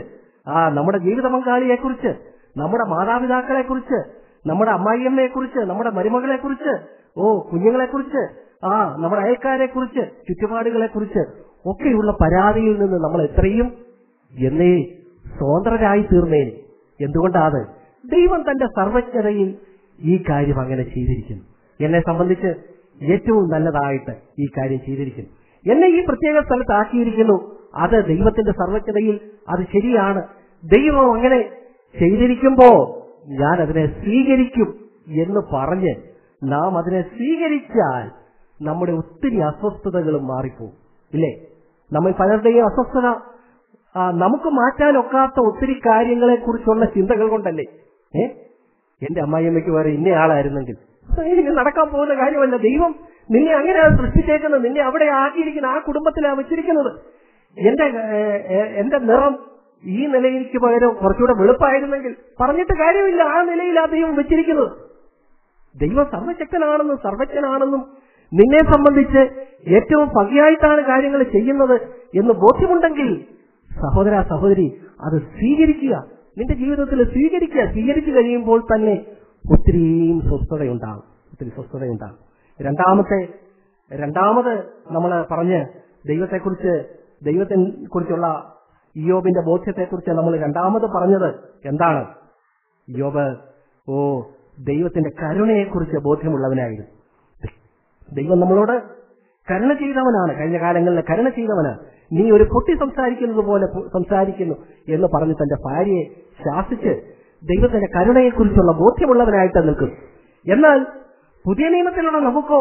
Speaker 1: നമ്മുടെ ജീവിത പങ്കാളിയെക്കുറിച്ച്, നമ്മുടെ മാതാപിതാക്കളെക്കുറിച്ച്, നമ്മുടെ അമ്മായിയമ്മയെക്കുറിച്ച്, നമ്മുടെ മരുമകളെക്കുറിച്ച്, കുഞ്ഞുങ്ങളെക്കുറിച്ച്, നമ്മുടെ അയൽക്കാരെക്കുറിച്ച്, ചുറ്റുപാടുകളെക്കുറിച്ച് ഒക്കെയുള്ള പരാതിയിൽ നിന്ന് നമ്മൾ എത്രയും എന്നേ സ്വതന്ത്രരായി തീർന്നേനെ. എന്തുകൊണ്ടാണ്? ദൈവം തന്റെ സർവജ്ഞതയിൽ ഈ കാര്യം അങ്ങനെ ചെയ്തിരിക്കുന്നു. എന്നെ സംബന്ധിച്ച് ഏറ്റവും നല്ലതായിട്ട് ഈ കാര്യം ചെയ്തിരിക്കുന്നു. എന്നെ ഈ പ്രത്യേക സ്ഥലത്താക്കിയിരിക്കുന്നു. അത് ദൈവത്തിന്റെ സർവജ്ഞതയിൽ അത് ശരിയാണ്. ദൈവം അങ്ങനെ ചെയ്തിരിക്കുമ്പോ ഞാൻ അതിനെ സ്വീകരിക്കും എന്ന് പറഞ്ഞ് നാം അതിനെ സ്വീകരിച്ചാൽ നമ്മുടെ ഒത്തിരി അസ്വസ്ഥതകളും മാറിപ്പോകും. ഇല്ലേ? നമ്മൾ പലരുടെയും അസ്വസ്ഥത നമുക്ക് മാറ്റാനൊക്കാത്ത ഒത്തിരി കാര്യങ്ങളെ കുറിച്ചുള്ള ചിന്തകൾ കൊണ്ടല്ലേ. എന്റെ അമ്മായിയമ്മയ്ക്ക് വേറെ ഇന്നയാളായിരുന്നെങ്കിൽ, എനിക്ക് നടക്കാൻ പോകുന്ന കാര്യമല്ല. ദൈവം നിന്നെ അങ്ങനെയാണ് സൃഷ്ടിച്ചേക്കുന്നത്, നിന്നെ അവിടെ ആക്കിയിരിക്കുന്നത്, ആ കുടുംബത്തിലാണ് വെച്ചിരിക്കുന്നത്. എന്റെ നിറം ഈ നിലയിലേക്ക് പകരം കുറച്ചുകൂടെ വെളുപ്പായിരുന്നെങ്കിൽ പറഞ്ഞിട്ട് കാര്യമില്ല. ആ നിലയിലാണ് ദൈവം വെച്ചിരിക്കുന്നത്. ദൈവം സർവശക്തനാണെന്നും സർവജ്ഞനാണെന്നും നിന്നെ സംബന്ധിച്ച് ഏറ്റവും ഭംഗിയായിട്ടാണ് കാര്യങ്ങൾ ചെയ്യുന്നത് എന്ന് ബോധ്യമുണ്ടെങ്കിൽ സഹോദര സഹോദരി അത് സ്വീകരിക്കുക. നിന്റെ ജീവിതത്തിൽ സ്വീകരിക്കുക. സ്വീകരിച്ചു കഴിയുമ്പോൾ തന്നെ ഒത്തിരിയും സ്വസ്ഥതയുണ്ടാകും. രണ്ടാമത് നമ്മൾ പറഞ്ഞ് ദൈവത്തെക്കുറിച്ചുള്ള ഇയ്യോബിന്റെ ബോധ്യത്തെക്കുറിച്ച് നമ്മൾ രണ്ടാമത് പറഞ്ഞത് എന്താണ്? ഇയ്യോബ് ദൈവത്തിന്റെ കരുണയെക്കുറിച്ച് ബോധ്യമുള്ളവനായിരുന്നു. ദൈവം നമ്മളോട് കരുണ ചെയ്തവനാണ്. കഴിഞ്ഞ കാലങ്ങളിൽ കരുണ ചെയ്തവനാണ്. നീ ഒരു കുട്ടി സംസാരിക്കുന്നത് പോലെ സംസാരിക്കുന്നു എന്ന് പറഞ്ഞ് തന്റെ ഭാര്യയെ ശാസിച്ച് ദൈവത്തിന്റെ കരുണയെക്കുറിച്ചുള്ള ബോധ്യമുള്ളവനായിട്ട് നിൽക്കും. എന്നാൽ പുതിയ നിയമത്തിലുള്ള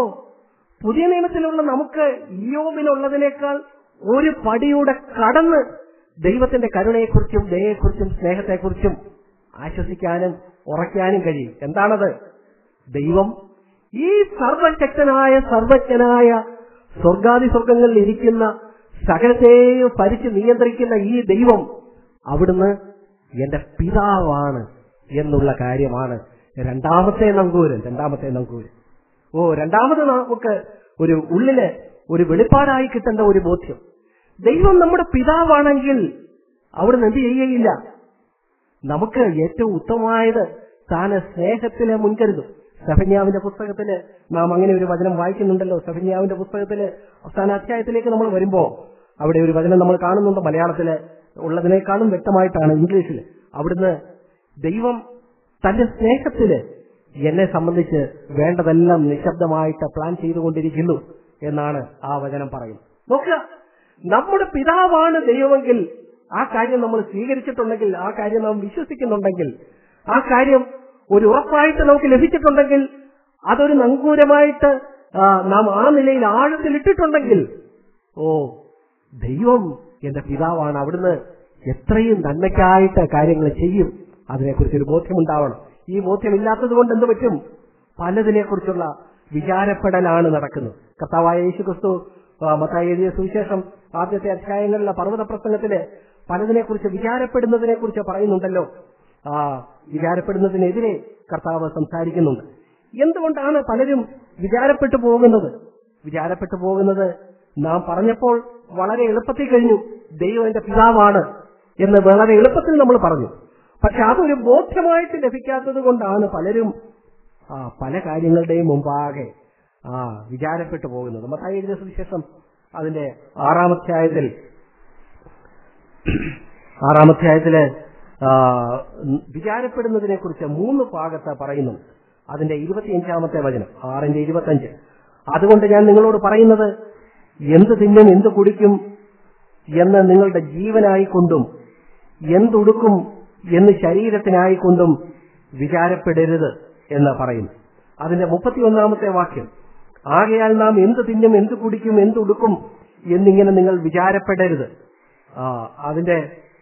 Speaker 1: നമുക്ക് ഇയ്യോബിനുള്ളതിനേക്കാൾ ഒരു പടിയുടെ കടന്ന് ദൈവത്തിന്റെ കരുണയെക്കുറിച്ചും ദയയെക്കുറിച്ചും സ്നേഹത്തെക്കുറിച്ചും ആശ്വസിക്കാനും ഉറയ്ക്കാനും കഴിയും. എന്താണത്? ദൈവം ഈ സർവജ്ഞനായ സ്വർഗങ്ങളിൽ ഇരിക്കുന്ന സകലത്തെയും ഭരിച്ച് നിയന്ത്രിക്കുന്ന ഈ ദൈവം അവിടുന്ന് എന്റെ പിതാവാണ് എന്നുള്ള കാര്യമാണ് രണ്ടാമത്തെ നങ്കൂര്. രണ്ടാമത് നമുക്ക് ഒരു ഉള്ളില് ഒരു വെളിപ്പാടായി കിട്ടേണ്ട ഒരു ബോധ്യം. ദൈവം നമ്മുടെ പിതാവാണെങ്കിൽ അവിടുന്ന് എന്ത് ചെയ്യുകയില്ല? നമുക്ക് ഏറ്റവും ഉത്തമമായത് താന് സ്നേഹത്തിലെ മുൻകരുതും. സെഫന്യാവിന്റെ പുസ്തകത്തില് നാം അങ്ങനെ ഒരു വചനം വായിക്കുന്നുണ്ടല്ലോ. സെഫന്യാവിന്റെ പുസ്തകത്തില് അവസാന അധ്യായത്തിലേക്ക് നമ്മൾ വരുമ്പോ അവിടെ ഒരു വചനം നമ്മൾ കാണുന്നുണ്ട്. മലയാളത്തില് ഉള്ളതിനേക്കാളും വ്യക്തമായിട്ടാണ് ഇംഗ്ലീഷിൽ. അവിടുന്ന് ദൈവം തന്റെ സ്നേഹത്തില് എന്നെ സംബന്ധിച്ച് വേണ്ടതെല്ലാം നിശബ്ദമായിട്ട് പ്ലാൻ ചെയ്തുകൊണ്ടിരിക്കുന്നു എന്നാണ് ആ വചനം പറയുന്നത്. നോക്കുക, നമ്മുടെ പിതാവാണ് ദൈവമെങ്കിൽ ആ കാര്യം നമ്മൾ സ്വീകരിച്ചിട്ടുണ്ടെങ്കിൽ, ആ കാര്യം നാം വിശ്വസിക്കുന്നുണ്ടെങ്കിൽ, ആ കാര്യം ഒരു ഉറപ്പായിട്ട് നമുക്ക് ലഭിച്ചിട്ടുണ്ടെങ്കിൽ, അതൊരു നങ്കൂരമായിട്ട് നാം ആ നിലയിൽ ആഴത്തിലിട്ടിട്ടുണ്ടെങ്കിൽ, ദൈവം എന്റെ പിതാവാണ്, അവിടുന്ന് എത്രയും നന്മയ്ക്കായിട്ട് കാര്യങ്ങൾ ചെയ്യും, അതിനെക്കുറിച്ചൊരു ബോധ്യമുണ്ടാവണം. ഈ ബോധ്യമില്ലാത്തത് കൊണ്ട് എന്ത് പറ്റും? പലതിനെക്കുറിച്ചുള്ള വിചാരപ്പെടലാണ് നടക്കുന്നത്. കർത്താവായ യേശുക്രിസ്തു മത്തായി എഴുതിയ സുവിശേഷം ആദ്യത്തെ അധ്യായങ്ങളിലെ പർവ്വത പ്രസംഗത്തില് പലതിനെക്കുറിച്ച് വിചാരപ്പെടുന്നതിനെ കുറിച്ച് പറയുന്നുണ്ടല്ലോ. വിചാരപ്പെടുന്നതിനെതിരെ കർത്താവ് സംസാരിക്കുന്നുണ്ട്. എന്തുകൊണ്ടാണ് പലരും വിചാരപ്പെട്ടു പോകുന്നത്? നാം പറഞ്ഞപ്പോൾ വളരെ എളുപ്പത്തിൽ കഴിഞ്ഞു. ദൈവം എന്റെ പിതാവാണ് എന്ന് വളരെ എളുപ്പത്തിൽ നമ്മൾ പറഞ്ഞു. പക്ഷെ അതൊരു ബോധ്യമായിട്ട് ലഭിക്കാത്തത് കൊണ്ടാണ് പലരും പല കാര്യങ്ങളുടെയും മുമ്പാകെ വിചാരപ്പെട്ടു പോകുന്നത്. മത്തായി എഴുതിയ സുവിശേഷം അതിന്റെ ആറാമധ്യായത്തില് വിചാരപ്പെടുന്നതിനെ കുറിച്ച് 3 ഭാഗത്ത് പറയുന്നു. അതിന്റെ 25-ാമത്തെ വചനം, 6:25. അതുകൊണ്ട് ഞാൻ നിങ്ങളോട് പറയുന്നത്, എന്ത് തിന്നും എന്ത് കുടിക്കും എന്ന് നിങ്ങളുടെ ജീവനായിക്കൊണ്ടും എന്തുടുക്കും എന്ന് ശരീരത്തിനായിക്കൊണ്ടും വിചാരപ്പെടരുത് എന്ന് പറയുന്നു. അതിന്റെ 31-ാമത്തെ വാക്യം, ആകയാൽ നാം എന്ത് തിന്നും എന്ത് കുടിക്കും എന്തുടുക്കും എന്നിങ്ങനെ നിങ്ങൾ വിചാരപ്പെടരുത്. അതിന്റെ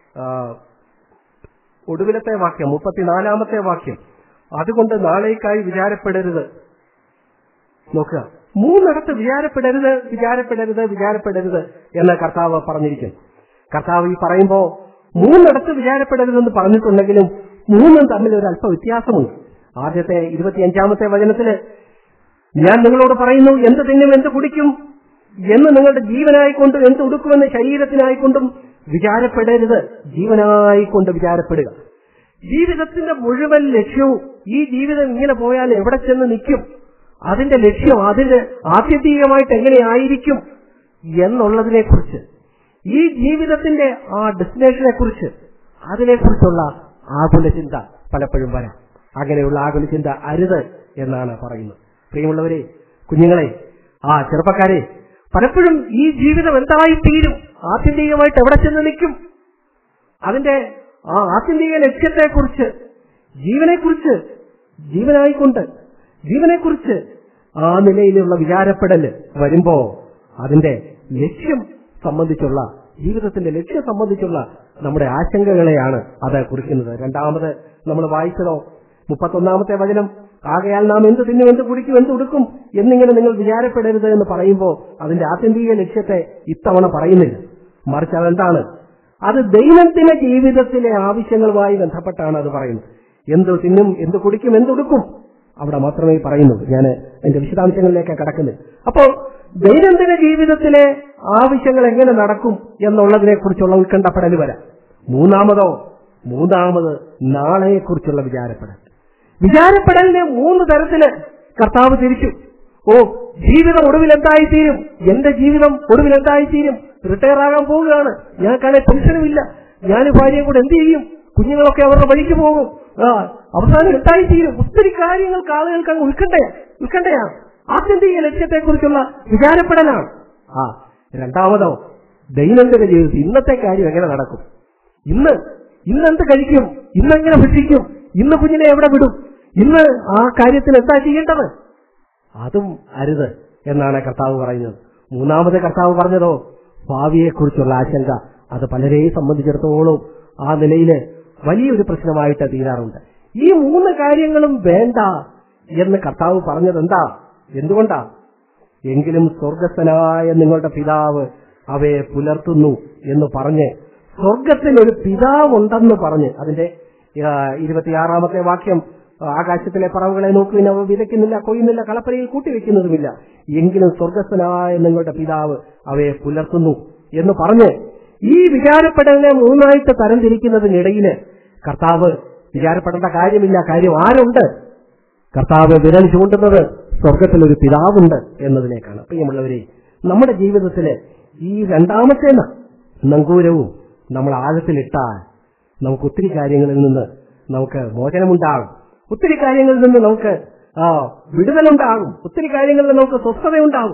Speaker 1: ഒടുവിലത്തെ വാക്യം 34-ാമത്തെ വാക്യം, അതുകൊണ്ട് നാളേക്കായി വിചാരപ്പെടരുത്. നോക്കുക, 3 വിചാരപ്പെടരുത് എന്ന് കർത്താവ് പറഞ്ഞിരിക്കുന്നു. കർത്താവ് ഈ പറയുമ്പോ 3 വിചാരപ്പെടരുതെന്ന് പറഞ്ഞിട്ടുണ്ടെങ്കിലും 3 തമ്മിൽ ഒരു അല്പ വ്യത്യാസമുണ്ട്. ആദ്യത്തെ 25-ാമത്തെ വചനത്തില് ഞാൻ നിങ്ങളോട് പറയുന്നു, എന്ത് തിന്നും എന്ത് കുടിക്കും എന്ന് നിങ്ങളുടെ ജീവനായിക്കൊണ്ടും എന്ത് ഉടുക്കുമെന്ന് ശരീരത്തിനായിക്കൊണ്ടും വിചാരപ്പെടരുത്, ജീവനായിക്കൊണ്ട് വിചാരപ്പെടുക. ജീവിതത്തിന്റെ മുഴുവൻ ലക്ഷ്യവും ഈ ജീവിതം ഇങ്ങനെ പോയാൽ എവിടെ ചെന്ന് നിൽക്കും, അതിന്റെ ലക്ഷ്യം അതിന് ആത്യന്തികമായിട്ട് എങ്ങനെയായിരിക്കും എന്നുള്ളതിനെ കുറിച്ച്, ഈ ജീവിതത്തിന്റെ ആ ഡെസ്റ്റിനേഷനെ കുറിച്ച്, അതിനെക്കുറിച്ചുള്ള ആകുല ചിന്ത പലപ്പോഴും വരാം. അങ്ങനെയുള്ള ആകുല ചിന്ത അരുത് എന്നാണ് പറയുന്നത്. പ്രിയമുള്ളവരെ, കുഞ്ഞുങ്ങളെ, ചെറുപ്പക്കാരെ, പലപ്പോഴും ഈ ജീവിതം എന്തായിത്തീരും, ആത്യന്തികമായിട്ട് എവിടെ ചെന്ന് നിൽക്കും, അതിന്റെ ആ ആത്യന്തിക ലക്ഷ്യത്തെക്കുറിച്ച്, ജീവനെക്കുറിച്ച്, ജീവനെക്കുറിച്ച് ആ നിലയിലുള്ള വിചാരപ്പെടല് വരുമ്പോ അതിന്റെ ലക്ഷ്യം സംബന്ധിച്ചുള്ള, ജീവിതത്തിന്റെ ലക്ഷ്യം സംബന്ധിച്ചുള്ള നമ്മുടെ ആശങ്കകളെയാണ് അത് കുറിക്കുന്നത്. രണ്ടാമത് നമ്മൾ വായിച്ചതോ 31-ാമത്തെ വചനം, ആകയാൽ നാം എന്ത് തിന്നും, എന്ത് കുടിക്കും, എന്ത് ഉടുക്കും എന്നിങ്ങനെ നിങ്ങൾ വിചാരപ്പെടരുത് എന്ന് പറയുമ്പോൾ അതിന്റെ ആത്യന്തിക ലക്ഷ്യത്തെ ഇത്തവണ പറയുന്നില്ല. മറിച്ച് അതെന്താണ്? അത് ദൈനംദിന ജീവിതത്തിലെ ആവശ്യങ്ങളുമായി ബന്ധപ്പെട്ടാണ് അത് പറയുന്നത്. എന്ത് തിന്നും, എന്ത് കുടിക്കും, എന്തുടുക്കും, അവിടെ മാത്രമേ പറയുന്നുള്ളൂ. ഞാൻ എന്റെ വിശദാംശങ്ങളിലേക്ക് കടക്കുന്നത്. അപ്പോൾ ദൈനംദിന ജീവിതത്തിലെ ആവശ്യങ്ങൾ എങ്ങനെ നടക്കും എന്നുള്ളതിനെ കുറിച്ചുള്ള ഉത്കണ്ഠപ്പെടൽ വരാം. മൂന്നാമത് നാളെയെക്കുറിച്ചുള്ള വിചാരപ്പെടലിനെ 3 തരത്തില് കർത്താവ് തിരിച്ചു. ജീവിതം ഒടുവിൽ എന്തായിത്തീരും, എന്റെ ജീവിതം ഒടുവിൽ എന്തായിത്തീരും, റിട്ടയർ ആകാൻ പോവുകയാണ്, ഞങ്ങൾക്കാണെ പെൻഷനുമില്ല, ഞാൻ ഭാര്യയും കൂടെ എന്ത് ചെയ്യും, കുഞ്ഞുങ്ങളൊക്കെ അവരുടെ വഴിക്ക് പോകും, അവസാനം എന്തായിത്തീരും, ഒത്തിരി കാര്യങ്ങൾക്ക് ആളുകൾക്ക് അങ്ങ് ഉത്കണ്ഠയാണ്. ആത്യന്തിക ലക്ഷ്യത്തെക്കുറിച്ചുള്ള വിചാരപ്പെടലാണ്. രണ്ടാമതോ ദൈനംദിന ജീവിതത്തിൽ ഇന്നത്തെ കാര്യം എങ്ങനെ നടക്കും, ഇന്നെന്ത് കഴിക്കും, ഇന്നെങ്ങനെ ഭക്ഷിക്കും, ഇന്ന് കുഞ്ഞിനെ എവിടെ വിടും, ഇന്ന് ആ കാര്യത്തിൽ എന്താ ചെയ്യേണ്ടത്, അതും അരുത് എന്നാണ് കർത്താവ് പറയുന്നത്. മൂന്നാമത് കർത്താവ് പറഞ്ഞതോ ഭാവിയെക്കുറിച്ചുള്ള ആശങ്ക. അത് പലരെയും സംബന്ധിച്ചിടത്തോളം ആ നിലയിൽ വലിയൊരു പ്രശ്നമായിട്ട് തീരാറുണ്ട്. ഈ 3 കാര്യങ്ങളും വേണ്ട എന്ന് കർത്താവ് പറഞ്ഞത് എന്തുകൊണ്ടാ? എങ്കിലും സ്വർഗസ്ഥനായ നിങ്ങളുടെ പിതാവ് അവയെ പുലർത്തുന്നു എന്ന് പറഞ്ഞ്, സ്വർഗത്തിൽ ഒരു പിതാവുണ്ടെന്ന് പറഞ്ഞ്, അതിന്റെ 26-ാമത്തെ വാക്യം, ആകാശത്തിലെ പറവുകളെ നോക്കുവിൻ, അവ വിതയ്ക്കുന്നില്ല, കൊയ്യുന്നില്ല, കളപ്പരയിൽ കൂട്ടിവെക്കുന്നതുമില്ല, എങ്കിലും സ്വർഗസ്ഥനായ നിങ്ങളുടെ പിതാവ് അവയെ പുലർത്തുന്നു എന്ന് പറഞ്ഞ് ഈ വിചാരപ്പെടലിനെ 3ആയിട്ട് തരംതിരിക്കുന്നതിനിടയില് കർത്താവ് വിചാരപ്പെടേണ്ട കാര്യമില്ല, കാര്യം ആരുണ്ട്? കർത്താവ് വിരൽ ചൂണ്ടുന്നത് സ്വർഗത്തിലൊരു പിതാവുണ്ട് എന്നതിലേക്കാണ്. പ്രിയമുള്ളവരെ, നമ്മുടെ ജീവിതത്തില് ഈ 2ാമത്തെ നങ്കൂരവും നമ്മൾ ആഴത്തിലിട്ടാൽ നമുക്ക് ഒത്തിരി കാര്യങ്ങളിൽ നിന്ന് നമുക്ക് മോചനമുണ്ടാകും, ഒത്തിരി കാര്യങ്ങളിൽ നിന്ന് നമുക്ക് വിടുതലുണ്ടാകും, ഒത്തിരി കാര്യങ്ങളിൽ നമുക്ക് സ്വസ്ഥതയുണ്ടാകും.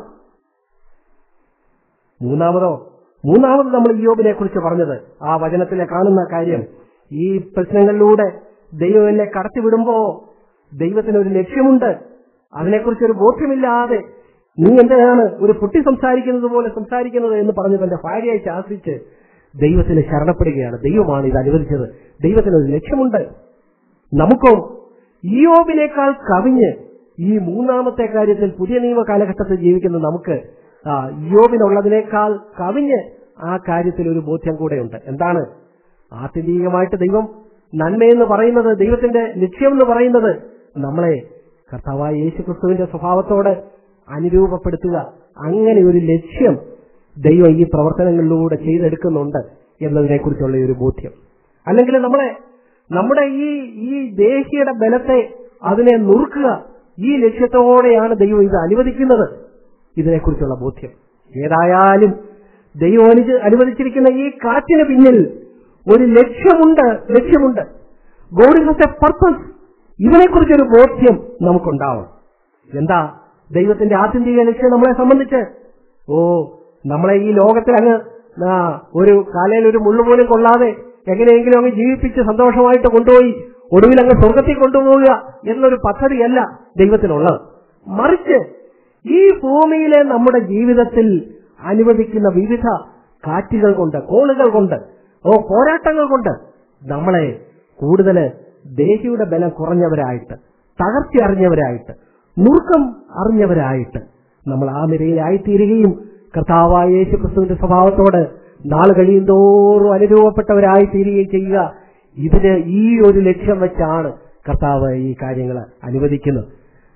Speaker 1: മൂന്നാമത് നമ്മൾ ഇയ്യോബിനെ കുറിച്ച് പറഞ്ഞത്, ആ വചനത്തിലെ കാണുന്ന കാര്യം, ഈ പ്രശ്നങ്ങളിലൂടെ ദൈവം എന്നെ കടത്തിവിടുമ്പോ ദൈവത്തിനൊരു ലക്ഷ്യമുണ്ട്. അതിനെക്കുറിച്ചൊരു ബോധ്യമില്ലാതെ നീ എന്തിനാണ് ഒരു കുട്ടി സംസാരിക്കുന്നത് പോലെ സംസാരിക്കുന്നത് എന്ന് പറഞ്ഞ് തന്റെ ഭാര്യയെ ശാസിച്ച് ദൈവത്തിന് ശരണപ്പെടുകയാണ്. ദൈവമാണ് ഇത് അനുവദിച്ചത്, ദൈവത്തിനൊരു ലക്ഷ്യമുണ്ട്. നമുക്കോ ഇയ്യോബിനേക്കാൾ കവിഞ്ഞ് ഈ 3ാമത്തെ കാര്യത്തിൽ പുതിയ നിയമ കാലഘട്ടത്തിൽ ജീവിക്കുന്ന നമുക്ക് ഇയ്യോബിനുള്ളതിനേക്കാൾ കവിഞ്ഞ് ആ കാര്യത്തിൽ ഒരു ബോധ്യം കൂടെയുണ്ട്. എന്താണ്? ആത്യന്തികമായിട്ട് ദൈവം നന്മയെന്ന് പറയുന്നത്, ദൈവത്തിന്റെ ലക്ഷ്യം എന്ന് പറയുന്നത് നമ്മളെ കർത്താവായ യേശുക്രിസ്തുവിന്റെ സ്വഭാവത്തോട് അനുരൂപപ്പെടുത്തുക. അങ്ങനെ ഒരു ലക്ഷ്യം ദൈവം ഈ പ്രവർത്തനങ്ങളിലൂടെ ചെയ്തെടുക്കുന്നുണ്ട് എന്നതിനെ കുറിച്ചുള്ള ഒരു ബോധ്യം. അല്ലെങ്കിൽ നമ്മുടെ ഈ ദേഹിയുടെ ബലത്തെ അതിനെ നുറുക്കുക, ഈ ലക്ഷ്യത്തോടെയാണ് ദൈവം ഇത് അനുവദിക്കുന്നത്, ഇതിനെക്കുറിച്ചുള്ള ബോധ്യം. ഏതായാലും ദൈവം അനുവദിച്ചിരിക്കുന്ന ഈ കാറ്റിന് പിന്നിൽ ഒരു ലക്ഷ്യമുണ്ട്. God has a purpose. ഇതിനെക്കുറിച്ചൊരു ബോധ്യം നമുക്കുണ്ടാവണം. എന്താ ദൈവത്തിന്റെ ആത്യന്തിക ലക്ഷ്യം നമ്മളെ സംബന്ധിച്ച്? നമ്മളെ ഈ ലോകത്തിൽ അങ്ങ് ഒരു കാലയിൽ ഒരു മുള്ളുപോലും കൊള്ളാതെ എങ്ങനെയെങ്കിലും അങ്ങ് ജീവിപ്പിച്ച് സന്തോഷമായിട്ട് കൊണ്ടുപോയി ഒടുവിൽ അങ്ങ് സ്വർഗത്തിൽ കൊണ്ടുപോവുക എന്നൊരു പദ്ധതിയല്ല ദൈവത്തിനുള്ളത്. മറിച്ച് ഈ ഭൂമിയിലെ നമ്മുടെ ജീവിതത്തിൽ അനുവദിക്കുന്ന വിവിധ കാറ്റുകൾ കൊണ്ട്, കോളുകൾ കൊണ്ട്, പോരാട്ടങ്ങൾ കൊണ്ട് നമ്മളെ കൂടുതൽ ദേഹിയുടെ ബലം കുറഞ്ഞവരായിട്ട്, തകർച്ച അറിഞ്ഞവരായിട്ട്, നുറുക്കം അറിഞ്ഞവരായിട്ട് നമ്മൾ ആ നിലയിലായിത്തീരുകയും കർത്താവായ യേശുക്രിസ്തുവിന്റെ സ്വഭാവത്തോട് നാൾ കഴിയുന്തോറും അനുരൂപപ്പെട്ടവരായി തീരുകയും ചെയ്യുക. ഇതിന് ഈ ഒരു ലക്ഷ്യം വെച്ചാണ് കർത്താവ് ഈ കാര്യങ്ങൾ അനുവദിക്കുന്നത്.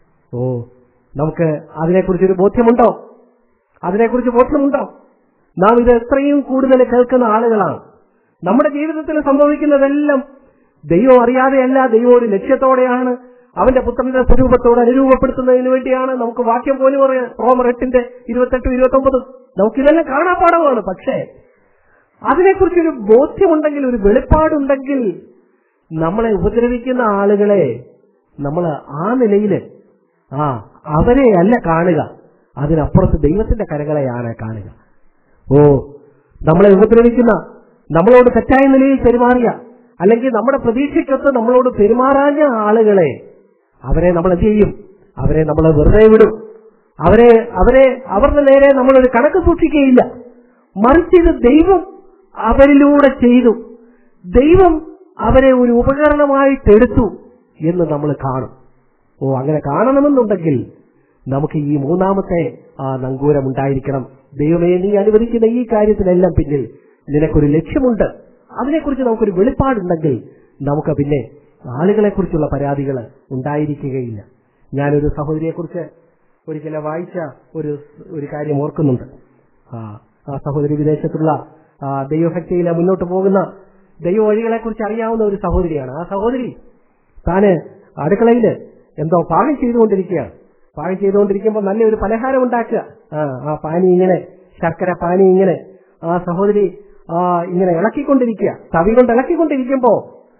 Speaker 1: നമുക്ക് അതിനെക്കുറിച്ചൊരു ബോധ്യമുണ്ടോ? നാം ഇത് എത്രയും കൂടുതൽ കേൾക്കുന്ന ആളുകളാണ്. നമ്മുടെ ജീവിതത്തിൽ സംഭവിക്കുന്നതെല്ലാം ദൈവം അറിയാതെയല്ല, ദൈവം ഒരു ലക്ഷ്യത്തോടെയാണ്, അവന്റെ പുത്രന്റെ സ്വരൂപത്തോട് അനുരൂപപ്പെടുത്തുന്നതിന് വേണ്ടിയാണ്. നമുക്ക് വാക്യം പോലും പറയാം, റോമർ 8:28-29. നമുക്കിതെല്ലാം കാണാപ്പാടമാണ്. പക്ഷേ അതിനെക്കുറിച്ചൊരു ബോധ്യമുണ്ടെങ്കിൽ, ഒരു വെളിപ്പാടുണ്ടെങ്കിൽ, നമ്മളെ ഉപദ്രവിക്കുന്ന ആളുകളെ നമ്മൾ ആ നിലയില് അവരെ അല്ല കാണുക, അതിനപ്പുറത്ത് ദൈവത്തിന്റെ കരങ്ങളെയാണ് കാണുക. നമ്മളെ ഉപദ്രവിക്കുന്ന, നമ്മളോട് തെറ്റായ നിലയിൽ പെരുമാറിയ, അല്ലെങ്കിൽ നമ്മുടെ പ്രതീക്ഷയ്ക്കൊത്ത് നമ്മളോട് പെരുമാറാഞ്ഞ ആളുകളെ, അവരെ നമ്മൾ എന്ത് ചെയ്യും? അവരെ നമ്മൾ വെറുതെ വിടും. അവരുടെ നേരെ നമ്മളൊരു കണക്ക് സൂക്ഷിക്കുകയില്ല. മറിച്ച് ഇത് ദൈവം അവരിലൂടെ ചെയ്തു, ദൈവം അവരെ ഒരു ഉപകരണമായിട്ടെടുത്തു എന്ന് നമ്മൾ കാണും. അങ്ങനെ കാണണമെന്നുണ്ടെങ്കിൽ നമുക്ക് ഈ മൂന്നാമത്തെ നങ്കൂരം ഉണ്ടായിരിക്കണം. ദൈവമേ, നീ അനുവദിക്കുന്ന ഈ കാര്യത്തിനെല്ലാം പിന്നിൽ നിനക്കൊരു ലക്ഷ്യമുണ്ട്. അതിനെക്കുറിച്ച് നമുക്കൊരു വെളിപ്പാടുണ്ടെങ്കിൽ നമുക്ക് പിന്നെ ആളുകളെക്കുറിച്ചുള്ള പരാതികൾ ഉണ്ടായിരിക്കുകയില്ല. ഞാനൊരു സഹോദരിയെക്കുറിച്ച് ഒരിക്കലും വായിച്ച ഒരു കാര്യം ഓർക്കുന്നുണ്ട്. ആ സഹോദരി വിദേശത്തുള്ള ദൈവഭക്തിയിലെ മുന്നോട്ട് പോകുന്ന ദൈവ വഴികളെക്കുറിച്ച് അറിയാവുന്ന ഒരു സഹോദരിയാണ്. ആ സഹോദരി താന് അടുക്കളയില് എന്തോ പാകം ചെയ്തുകൊണ്ടിരിക്കുകയാണ്. പാകം ചെയ്തുകൊണ്ടിരിക്കുമ്പോൾ നല്ലൊരു പലഹാരം ഉണ്ടാക്കുക. ആ പാനി ഇങ്ങനെ, ശർക്കര പാനി ഇങ്ങനെ ആ സഹോദരി ഇങ്ങനെ ഇളക്കിക്കൊണ്ടിരിക്കുക. തവി കൊണ്ട് ഇളക്കിക്കൊണ്ടിരിക്കുമ്പോ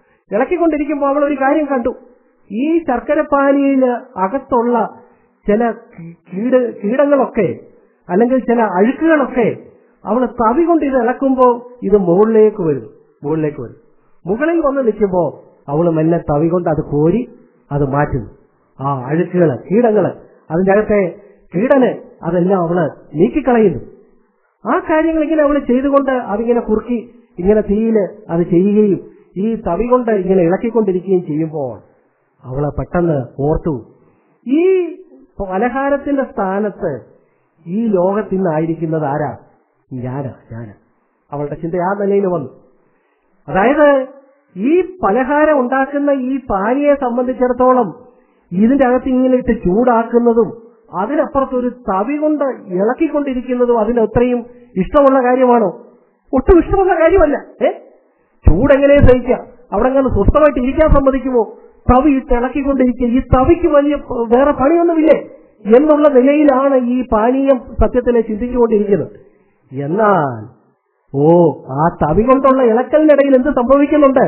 Speaker 1: അവൾ ഒരു കാര്യം കണ്ടു. ഈ ശർക്കര പാനിയിൽ അകത്തുള്ള ചില കീടങ്ങളൊക്കെ അല്ലെങ്കിൽ ചില അഴുക്കുകളൊക്കെ അവൾ തവി കൊണ്ട് ഇത് ഇളക്കുമ്പോ ഇത് മുകളിലേക്ക് വരും. മുകളിൽ വന്ന് നിൽക്കുമ്പോ അവള് മെല്ലെ തവി കൊണ്ട് അത് കോരി അത് മാറ്റുന്നു. ആ അഴുക്കുകള്, കീടങ്ങള്, അതിന്റെ അകത്തെ കീടന് അതെല്ലാം അവള് നീക്കിക്കളയുന്നു. ആ കാര്യങ്ങൾ ഇങ്ങനെ അവള് ചെയ്തുകൊണ്ട് അതിങ്ങനെ കുറുക്കി ഇങ്ങനെ തീയില് അത് ചെയ്യുകയും ഈ തവി കൊണ്ട് ഇങ്ങനെ ഇളക്കിക്കൊണ്ടിരിക്കുകയും ചെയ്യുമ്പോൾ അവളെ പെട്ടെന്ന് ഓർത്തു, ഈ പലഹാരത്തിന്റെ സ്ഥാനത്ത് ഈ ലോകത്തിന്നായിരിക്കുന്നത് ആരാ? ഞാനാ. അവളുടെ ചിന്ത ആ നിലയിൽ വന്നു. അതായത് ഈ പലഹാരം ഉണ്ടാക്കുന്ന ഈ പാനിയെ സംബന്ധിച്ചിടത്തോളം ഇതിന്റെ അകത്ത് ഇങ്ങനെ ഇട്ട് ചൂടാക്കുന്നതും അതിനപ്പുറത്തൊരു തവി കൊണ്ട് ഇളക്കിക്കൊണ്ടിരിക്കുന്നതും അതിന് അത്രയും ഇഷ്ടമുള്ള കാര്യമാണോ? ഒട്ടും ഇഷ്ടമുള്ള കാര്യമല്ല. ചൂടെങ്ങനെ സഹിക്കാം? അവിടെ അങ്ങനെ സ്വസ്ഥമായിട്ട് ഇരിക്കാൻ സമ്മതിക്കുമോ? തവി ഇട്ട് ഇളക്കിക്കൊണ്ടിരിക്കുക, ഈ തവിക്ക് വലിയ വേറെ പണിയൊന്നുമില്ലേ എന്നുള്ള നിലയിലാണ് ഈ പാനീയം സത്യത്തിലെ ചിന്തിച്ചുകൊണ്ടിരിക്കുന്നത്. എന്നാൽ ആ തവി കൊണ്ടുള്ള ഇളക്കലിനിടയിൽ എന്ത് സംഭവിക്കുന്നുണ്ട്?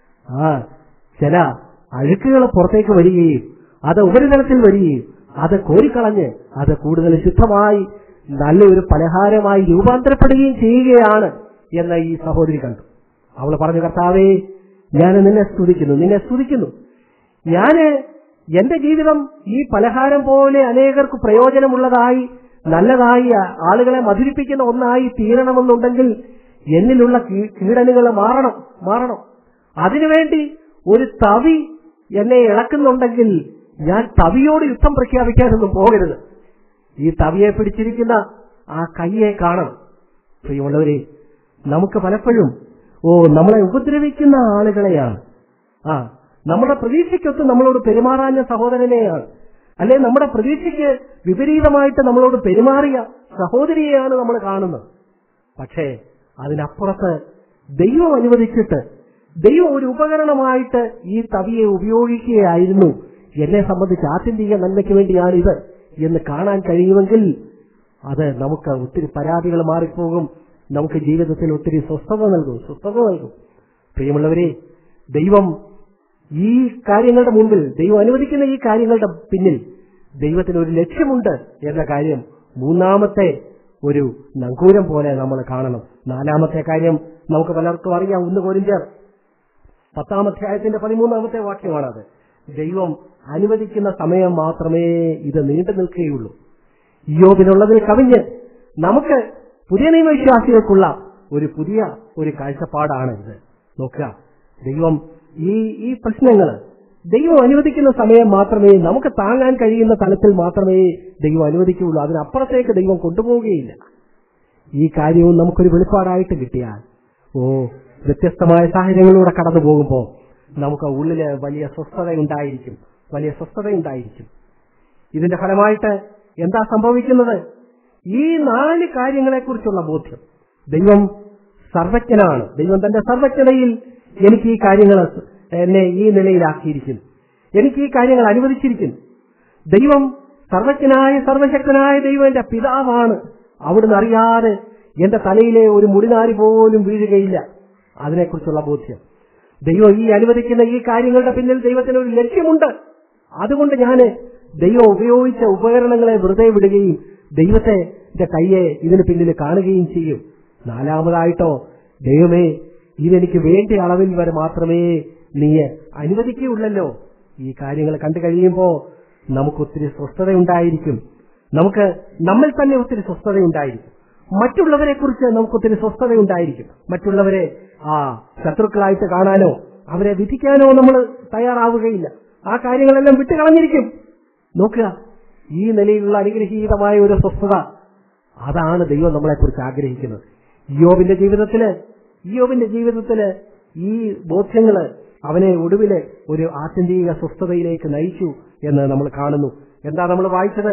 Speaker 1: ചില അഴുക്കുകൾ പുറത്തേക്ക് വരികയും അത് ഉപരിതലത്തിൽ വരികയും അത് കോരിക്കളഞ്ഞ് അത് കൂടുതൽ ശുദ്ധമായി നല്ലൊരു പലഹാരമായി രൂപാന്തരപ്പെടുകയും ചെയ്യുകയാണ് എന്ന് ഈ സഹോദരി കണ്ടു. അവൾ പറഞ്ഞു, കർത്താവേ, ഞാൻ നിന്നെ സ്തുതിക്കുന്നു. ഞാന് എന്റെ ജീവിതം ഈ പലഹാരം പോലെ അനേകർക്ക് പ്രയോജനമുള്ളതായി, നല്ലതായി, ആളുകളെ മധുരിപ്പിക്കുന്ന ഒന്നായി തീരണമെന്നുണ്ടെങ്കിൽ എന്നിലുള്ള കീടനുകൾ മാറണം. അതിനുവേണ്ടി ഒരു തവി എന്നെ ഇളക്കുന്നുണ്ടെങ്കിൽ ഞാൻ തവിയോട് യുദ്ധം പ്രഖ്യാപിക്കാനൊന്നും പോകരുത്. ഈ തവിയെ പിടിച്ചിരിക്കുന്ന ആ കയ്യെ കാണണം. പ്രിയമുള്ളവരെ, നമുക്ക് പലപ്പോഴും നമ്മളെ ഉപദ്രവിക്കുന്ന ആളുകളെയാണ്, നമ്മുടെ പ്രതീക്ഷയ്ക്കൊത്ത് നമ്മളോട് പെരുമാറാഞ്ഞ സഹോദരനെയാണ്, അല്ലെ നമ്മുടെ പ്രതീക്ഷയ്ക്ക് വിപരീതമായിട്ട് നമ്മളോട് പെരുമാറിയ സഹോദരിയെയാണ് നമ്മൾ കാണുന്നത്. പക്ഷേ അതിനപ്പുറത്ത് ദൈവം അനുവദിച്ചിട്ട് ദൈവം ഒരു ഉപകരണമായിട്ട് ഈ തവിയെ ഉപയോഗിക്കുകയായിരുന്നു. എന്നെ സംബന്ധിച്ച് ആത്യന്തിക നന്മയ്ക്ക് വേണ്ടിയാണിത് എന്ന് കാണാൻ കഴിയുമെങ്കിൽ അത് നമുക്ക് ഒത്തിരി പരാതികൾ മാറിപ്പോകും. നമുക്ക് ജീവിതത്തിൽ ഒത്തിരി സ്വസ്ഥത നൽകും. പ്രിയമുള്ളവരെ, ദൈവം ഈ കാര്യങ്ങളുടെ മുമ്പിൽ, ദൈവം അനുവദിക്കുന്ന ഈ കാര്യങ്ങളുടെ പിന്നിൽ ദൈവത്തിന് ഒരു ലക്ഷ്യമുണ്ട് എന്ന കാര്യം മൂന്നാമത്തെ ഒരു നങ്കൂരം പോലെ നമ്മൾ കാണണം. നാലാമത്തെ കാര്യം നമുക്ക് പലർക്കും അറിയാം. 1 കൊരിന്ത്യർ 10-13 വാക്യമാണത്. ദൈവം അനുവദിക്കുന്ന സമയം മാത്രമേ ഇത് നീണ്ടു നിൽക്കുകയുള്ളൂ. യോബിനുള്ളതിൽ കവിഞ്ഞ് നമുക്ക് പുതിയ നിയമവിശ്വാസികൾക്കുള്ള ഒരു കാഴ്ചപ്പാടാണ് ഇത്. നോക്കുക, ദൈവം ഈ പ്രശ്നങ്ങൾ ദൈവം അനുവദിക്കുന്ന സമയം മാത്രമേ, നമുക്ക് താങ്ങാൻ കഴിയുന്ന തലത്തിൽ മാത്രമേ ദൈവം അനുവദിക്കുകയുള്ളൂ. അതിനപ്പുറത്തേക്ക് ദൈവം കൊണ്ടുപോവുകയില്ല. ഈ കാര്യവും നമുക്കൊരു വെളിപ്പാടായിട്ട് കിട്ടിയാൽ വ്യത്യസ്തമായ സാഹചര്യങ്ങളിലൂടെ കടന്നു പോകുമ്പോൾ നമുക്ക് ഉള്ളില് വലിയ സ്വസ്ഥതയുണ്ടായിരിക്കും. ഇതിന്റെ ഫലമായിട്ട് എന്താ സംഭവിക്കുന്നത്? ഈ 4 കാര്യങ്ങളെക്കുറിച്ചുള്ള ബോധ്യം, ദൈവം സർവജ്ഞനാണ്. ദൈവം തന്റെ സർവജ്ഞതയിൽ എനിക്ക് ഈ കാര്യങ്ങൾ എന്നെ ഈ നിലയിലാക്കിയിരിക്കുന്നു, എനിക്ക് ഈ കാര്യങ്ങൾ അനുവദിച്ചിരിക്കുന്നു. ദൈവം സർവജ്ഞനായ സർവശക്തനായ ദൈവം എന്റെ പിതാവാണ്. അവിടുന്ന് അറിയാതെ എന്റെ തലയിലെ ഒരു മുടിനാരി പോലും വീഴുകയില്ല. അതിനെക്കുറിച്ചുള്ള ബോധ്യം. ദൈവം ഈ അനുവദിക്കുന്ന ഈ കാര്യങ്ങളുടെ പിന്നിൽ ദൈവത്തിന് ഒരു ലക്ഷ്യമുണ്ട്. അതുകൊണ്ട് ഞാൻ ദൈവം ഉപയോഗിച്ച ഉപകരണങ്ങളെ വെറുതെ വിടുകയും ദൈവത്തെ കയ്യെ ഇതിന് പിന്നിൽ കാണുകയും ചെയ്യും. നാലാമതായിട്ടോ, ദൈവമേ, ഇതെനിക്ക് വേണ്ട അളവിൽ വരെ മാത്രമേ നീ അനുവദിക്കുകയുള്ളല്ലോ. ഈ കാര്യങ്ങൾ കണ്ടു കഴിയുമ്പോൾ നമുക്കൊത്തിരി സ്വസ്ഥതയുണ്ടായിരിക്കും. നമുക്ക് നമ്മിൽ തന്നെ ഒത്തിരി സ്വസ്ഥതയുണ്ടായിരിക്കും. മറ്റുള്ളവരെ കുറിച്ച് നമുക്കൊത്തിരി സ്വസ്ഥതയുണ്ടായിരിക്കും. മറ്റുള്ളവരെ ശത്രുക്കളായിട്ട് കാണാനോ അവരെ വിധിക്കാനോ നമ്മൾ തയ്യാറാവുകയില്ല. ആ കാര്യങ്ങളെല്ലാം വിട്ടുകളഞ്ഞിരിക്കും. നോക്കുക, ഈ നിലയിലുള്ള അനുഗ്രഹീതമായ ഒരു സ്വസ്ഥത, അതാണ് ദൈവം നമ്മളെക്കുറിച്ച് ആഗ്രഹിക്കുന്നത്. ഇയ്യോബിന്റെ ജീവിതത്തില് ഈ ബോധ്യങ്ങള് അവനെ ഒടുവില് ഒരു ആത്യന്തിക സ്വസ്ഥതയിലേക്ക് നയിച്ചു എന്ന് നമ്മൾ കാണുന്നു. എന്താ നമ്മൾ വായിച്ചത്?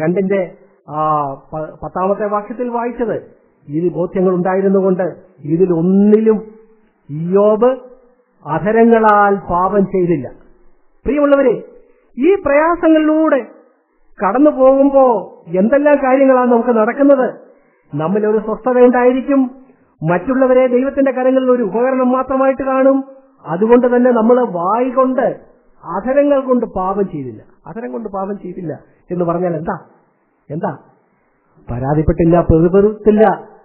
Speaker 1: 2:10 വാക്യത്തിൽ വായിച്ചത്, ഈ ബോധ്യങ്ങൾ ഉണ്ടായിരുന്നുകൊണ്ട് ഇതിലൊന്നിലും ഇയ്യോബ് അധരങ്ങളാൽ പാപം ചെയ്തില്ല. പ്രിയമുള്ളവരെ, ഈ പ്രയാസങ്ങളിലൂടെ കടന്നു പോകുമ്പോ എന്തെല്ലാം കാര്യങ്ങളാണ് നമുക്ക് നടക്കുന്നത്? നമ്മിലൊരു സ്വസ്ഥത ഉണ്ടായിരിക്കും. മറ്റുള്ളവരെ ദൈവത്തിന്റെ കരങ്ങളിൽ ഒരു ഉപകരണം മാത്രമായിട്ട് കാണും. അതുകൊണ്ട് തന്നെ നമ്മൾ വായി കൊണ്ട്, അധരങ്ങൾ കൊണ്ട് പാപം ചെയ്തില്ല. അധരം കൊണ്ട് പാപം ചെയ്തില്ല എന്ന് പറഞ്ഞാൽ എന്താ? പരാതിപ്പെട്ടില്ല, പെറുപെറുത്തില്ല.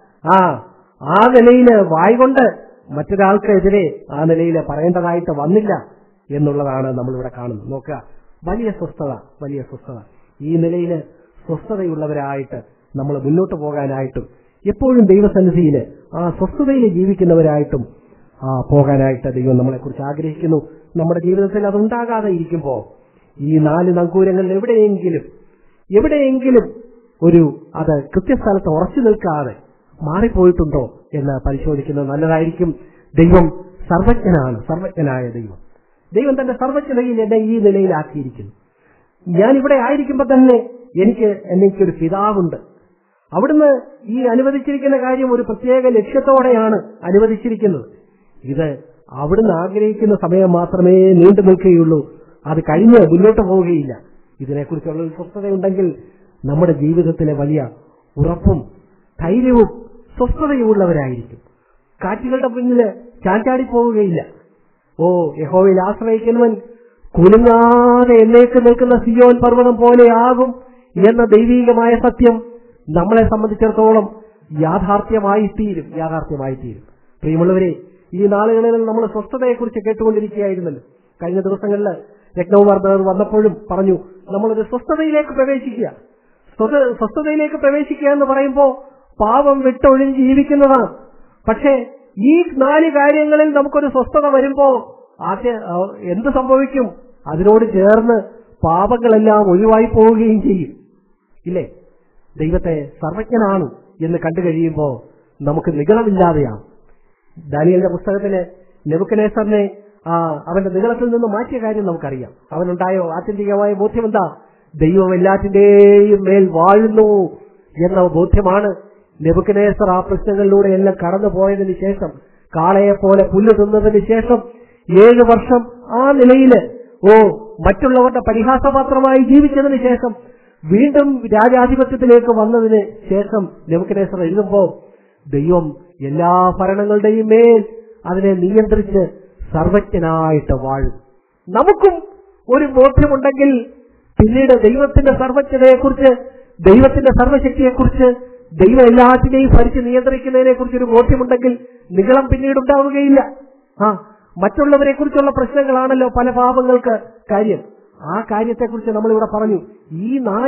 Speaker 1: ആ നിലയില് വായി കൊണ്ട് മറ്റൊരാൾക്കെതിരെ ആ നിലയിൽ പറയേണ്ടതായിട്ട് വന്നില്ല എന്നുള്ളതാണ് നമ്മളിവിടെ കാണുന്നത്. നോക്കുക, വലിയ സ്വസ്ഥത. ഈ നിലയിൽ സ്വസ്ഥതയുള്ളവരായിട്ട് നമ്മൾ മുന്നോട്ട് പോകാനായിട്ടും എപ്പോഴും ദൈവസന്നിധിയിൽ ആ സ്വസ്ഥതയിൽ ജീവിക്കുന്നവരായിട്ടും പോകാനായിട്ട് ദൈവം നമ്മളെക്കുറിച്ച് ആഗ്രഹിക്കുന്നു. നമ്മുടെ ജീവിതത്തിൽ അതുണ്ടാകാതെ ഇരിക്കുമ്പോൾ ഈ 4 നങ്കൂരങ്ങളിൽ എവിടെയെങ്കിലും അത് കൃത്യസ്ഥലത്ത് ഉറച്ചു നിൽക്കാതെ മാറിപ്പോയിട്ടുണ്ടോ എന്ന് പരിശോധിക്കുന്നത് നല്ലതായിരിക്കും. ദൈവം സർവജ്ഞനായ ദൈവം തന്റെ സർവജ്ഞതയിൽ എന്നെ ഈ നിലയിലാക്കിയിരിക്കുന്നു. ഞാനിവിടെ ആയിരിക്കുമ്പോൾ തന്നെ എനിക്കൊരു പിതാവുണ്ട്. അവിടുന്ന് ഈ അനുവദിച്ചിരിക്കുന്ന കാര്യം ഒരു പ്രത്യേക ലക്ഷ്യത്തോടെയാണ് അനുവദിച്ചിരിക്കുന്നത്. ഇത് അവിടുന്ന് ആഗ്രഹിക്കുന്ന സമയം മാത്രമേ നീണ്ടു നിൽക്കുകയുള്ളൂ. അത് കഴിഞ്ഞ് മുന്നോട്ട് പോവുകയില്ല. ഇതിനെക്കുറിച്ചുള്ള ഒരു സ്വസ്ഥതയുണ്ടെങ്കിൽ നമ്മുടെ ജീവിതത്തിലെ വലിയ ഉറപ്പും ധൈര്യവും സ്വസ്ഥതയുമുള്ളവരായിരിക്കും. കാറ്റുകളുടെ പിന്നില് ചാഞ്ചാടി പോവുകയില്ല. യഹോവയിൽ ആശ്രയിക്കുന്നവൻ കുലുങ്ങാതെ എന്നേക്ക് നിൽക്കുന്ന സിയോൻ പർവ്വതം പോലെയാകും എന്ന ദൈവീകമായ സത്യം നമ്മളെ സംബന്ധിച്ചിടത്തോളം യാഥാർത്ഥ്യമായി തീരും. പ്രിയമുള്ളവരെ, ഈ നാളുകളിൽ നമ്മൾ സ്വസ്ഥതയെക്കുറിച്ച് കേട്ടുകൊണ്ടിരിക്കുകയായിരുന്നല്ലോ. കഴിഞ്ഞ ദിവസങ്ങളിൽ രത്നകുമാർ വന്നപ്പോഴും പറഞ്ഞു, നമ്മളൊരു സ്വസ്ഥതയിലേക്ക് പ്രവേശിക്കുക എന്ന് പറയുമ്പോൾ പാപം വിട്ടൊഴിഞ്ഞ് ജീവിക്കുന്നതാണ്. പക്ഷേ ഈ 4 കാര്യങ്ങളിൽ നമുക്കൊരു സ്വസ്ഥത വരുമ്പോ എന്ത് സംഭവിക്കും? അതിനോട് ചേർന്ന് പാപങ്ങളെല്ലാം ഒഴിവായി പോവുകയും ചെയ്യും. ഇല്ലേ? ദൈവത്തെ സർവജ്ഞനാണ് എന്ന് കണ്ടു കഴിയുമ്പോൾ നമുക്ക് നിഗളമില്ലാതെയാവും. ദാനിയേലിന്റെ പുസ്തകത്തില് നെബൂഖദ്നേസറിനെ അവന്റെ നിഗളത്തിൽ നിന്ന് മാറ്റിയ കാര്യം നമുക്കറിയാം. അവനുണ്ടായ ആത്യന്തികമായ ബോധ്യം എന്താ? ദൈവം എല്ലാറ്റിന്റെയും മേൽ വാഴുന്നു എന്ന ബോധ്യമാണ്. നെബൂഖദ്നേസർ ആ പ്രശ്നങ്ങളിലൂടെ എല്ലാം കടന്നു പോയതിന് ശേഷം, കാളയെ പോലെ പുല്ല് തിന്നതിന് ശേഷം 7 വർഷം ആ നിലയില് മറ്റുള്ളവരുടെ പരിഹാസപാത്രമായി ജീവിച്ചതിന് ശേഷം വീണ്ടും രാജാധിപത്യത്തിലേക്ക് വന്നതിന് ശേഷം നെബൂഖദ്നേസർ എഴുതുമ്പോ ദൈവം എല്ലാ ഭരണങ്ങളുടെയും മേൽ അതിനെ നിയന്ത്രിച്ച് സർവജ്ഞനായിട്ട് വാഴും. നമുക്കും ഒരു ബോധ്യമുണ്ടെങ്കിൽ പിന്നീട് ദൈവത്തിന്റെ സർവജ്ഞതയെക്കുറിച്ച്, ദൈവത്തിന്റെ സർവശക്തിയെക്കുറിച്ച്, ദൈവം എല്ലാറ്റിനെയും ഭരിച്ച് നിയന്ത്രിക്കുന്നതിനെ കുറിച്ച് ഒരു ബോധ്യമുണ്ടെങ്കിൽ നിഗളം പിന്നീട് ഉണ്ടാവുകയില്ല. മറ്റുള്ളവരെ കുറിച്ചുള്ള പ്രശ്നങ്ങളാണല്ലോ പല പാപങ്ങൾക്ക് കാര്യം. ആ കാര്യത്തെക്കുറിച്ച് നമ്മളിവിടെ പറഞ്ഞു. ഈ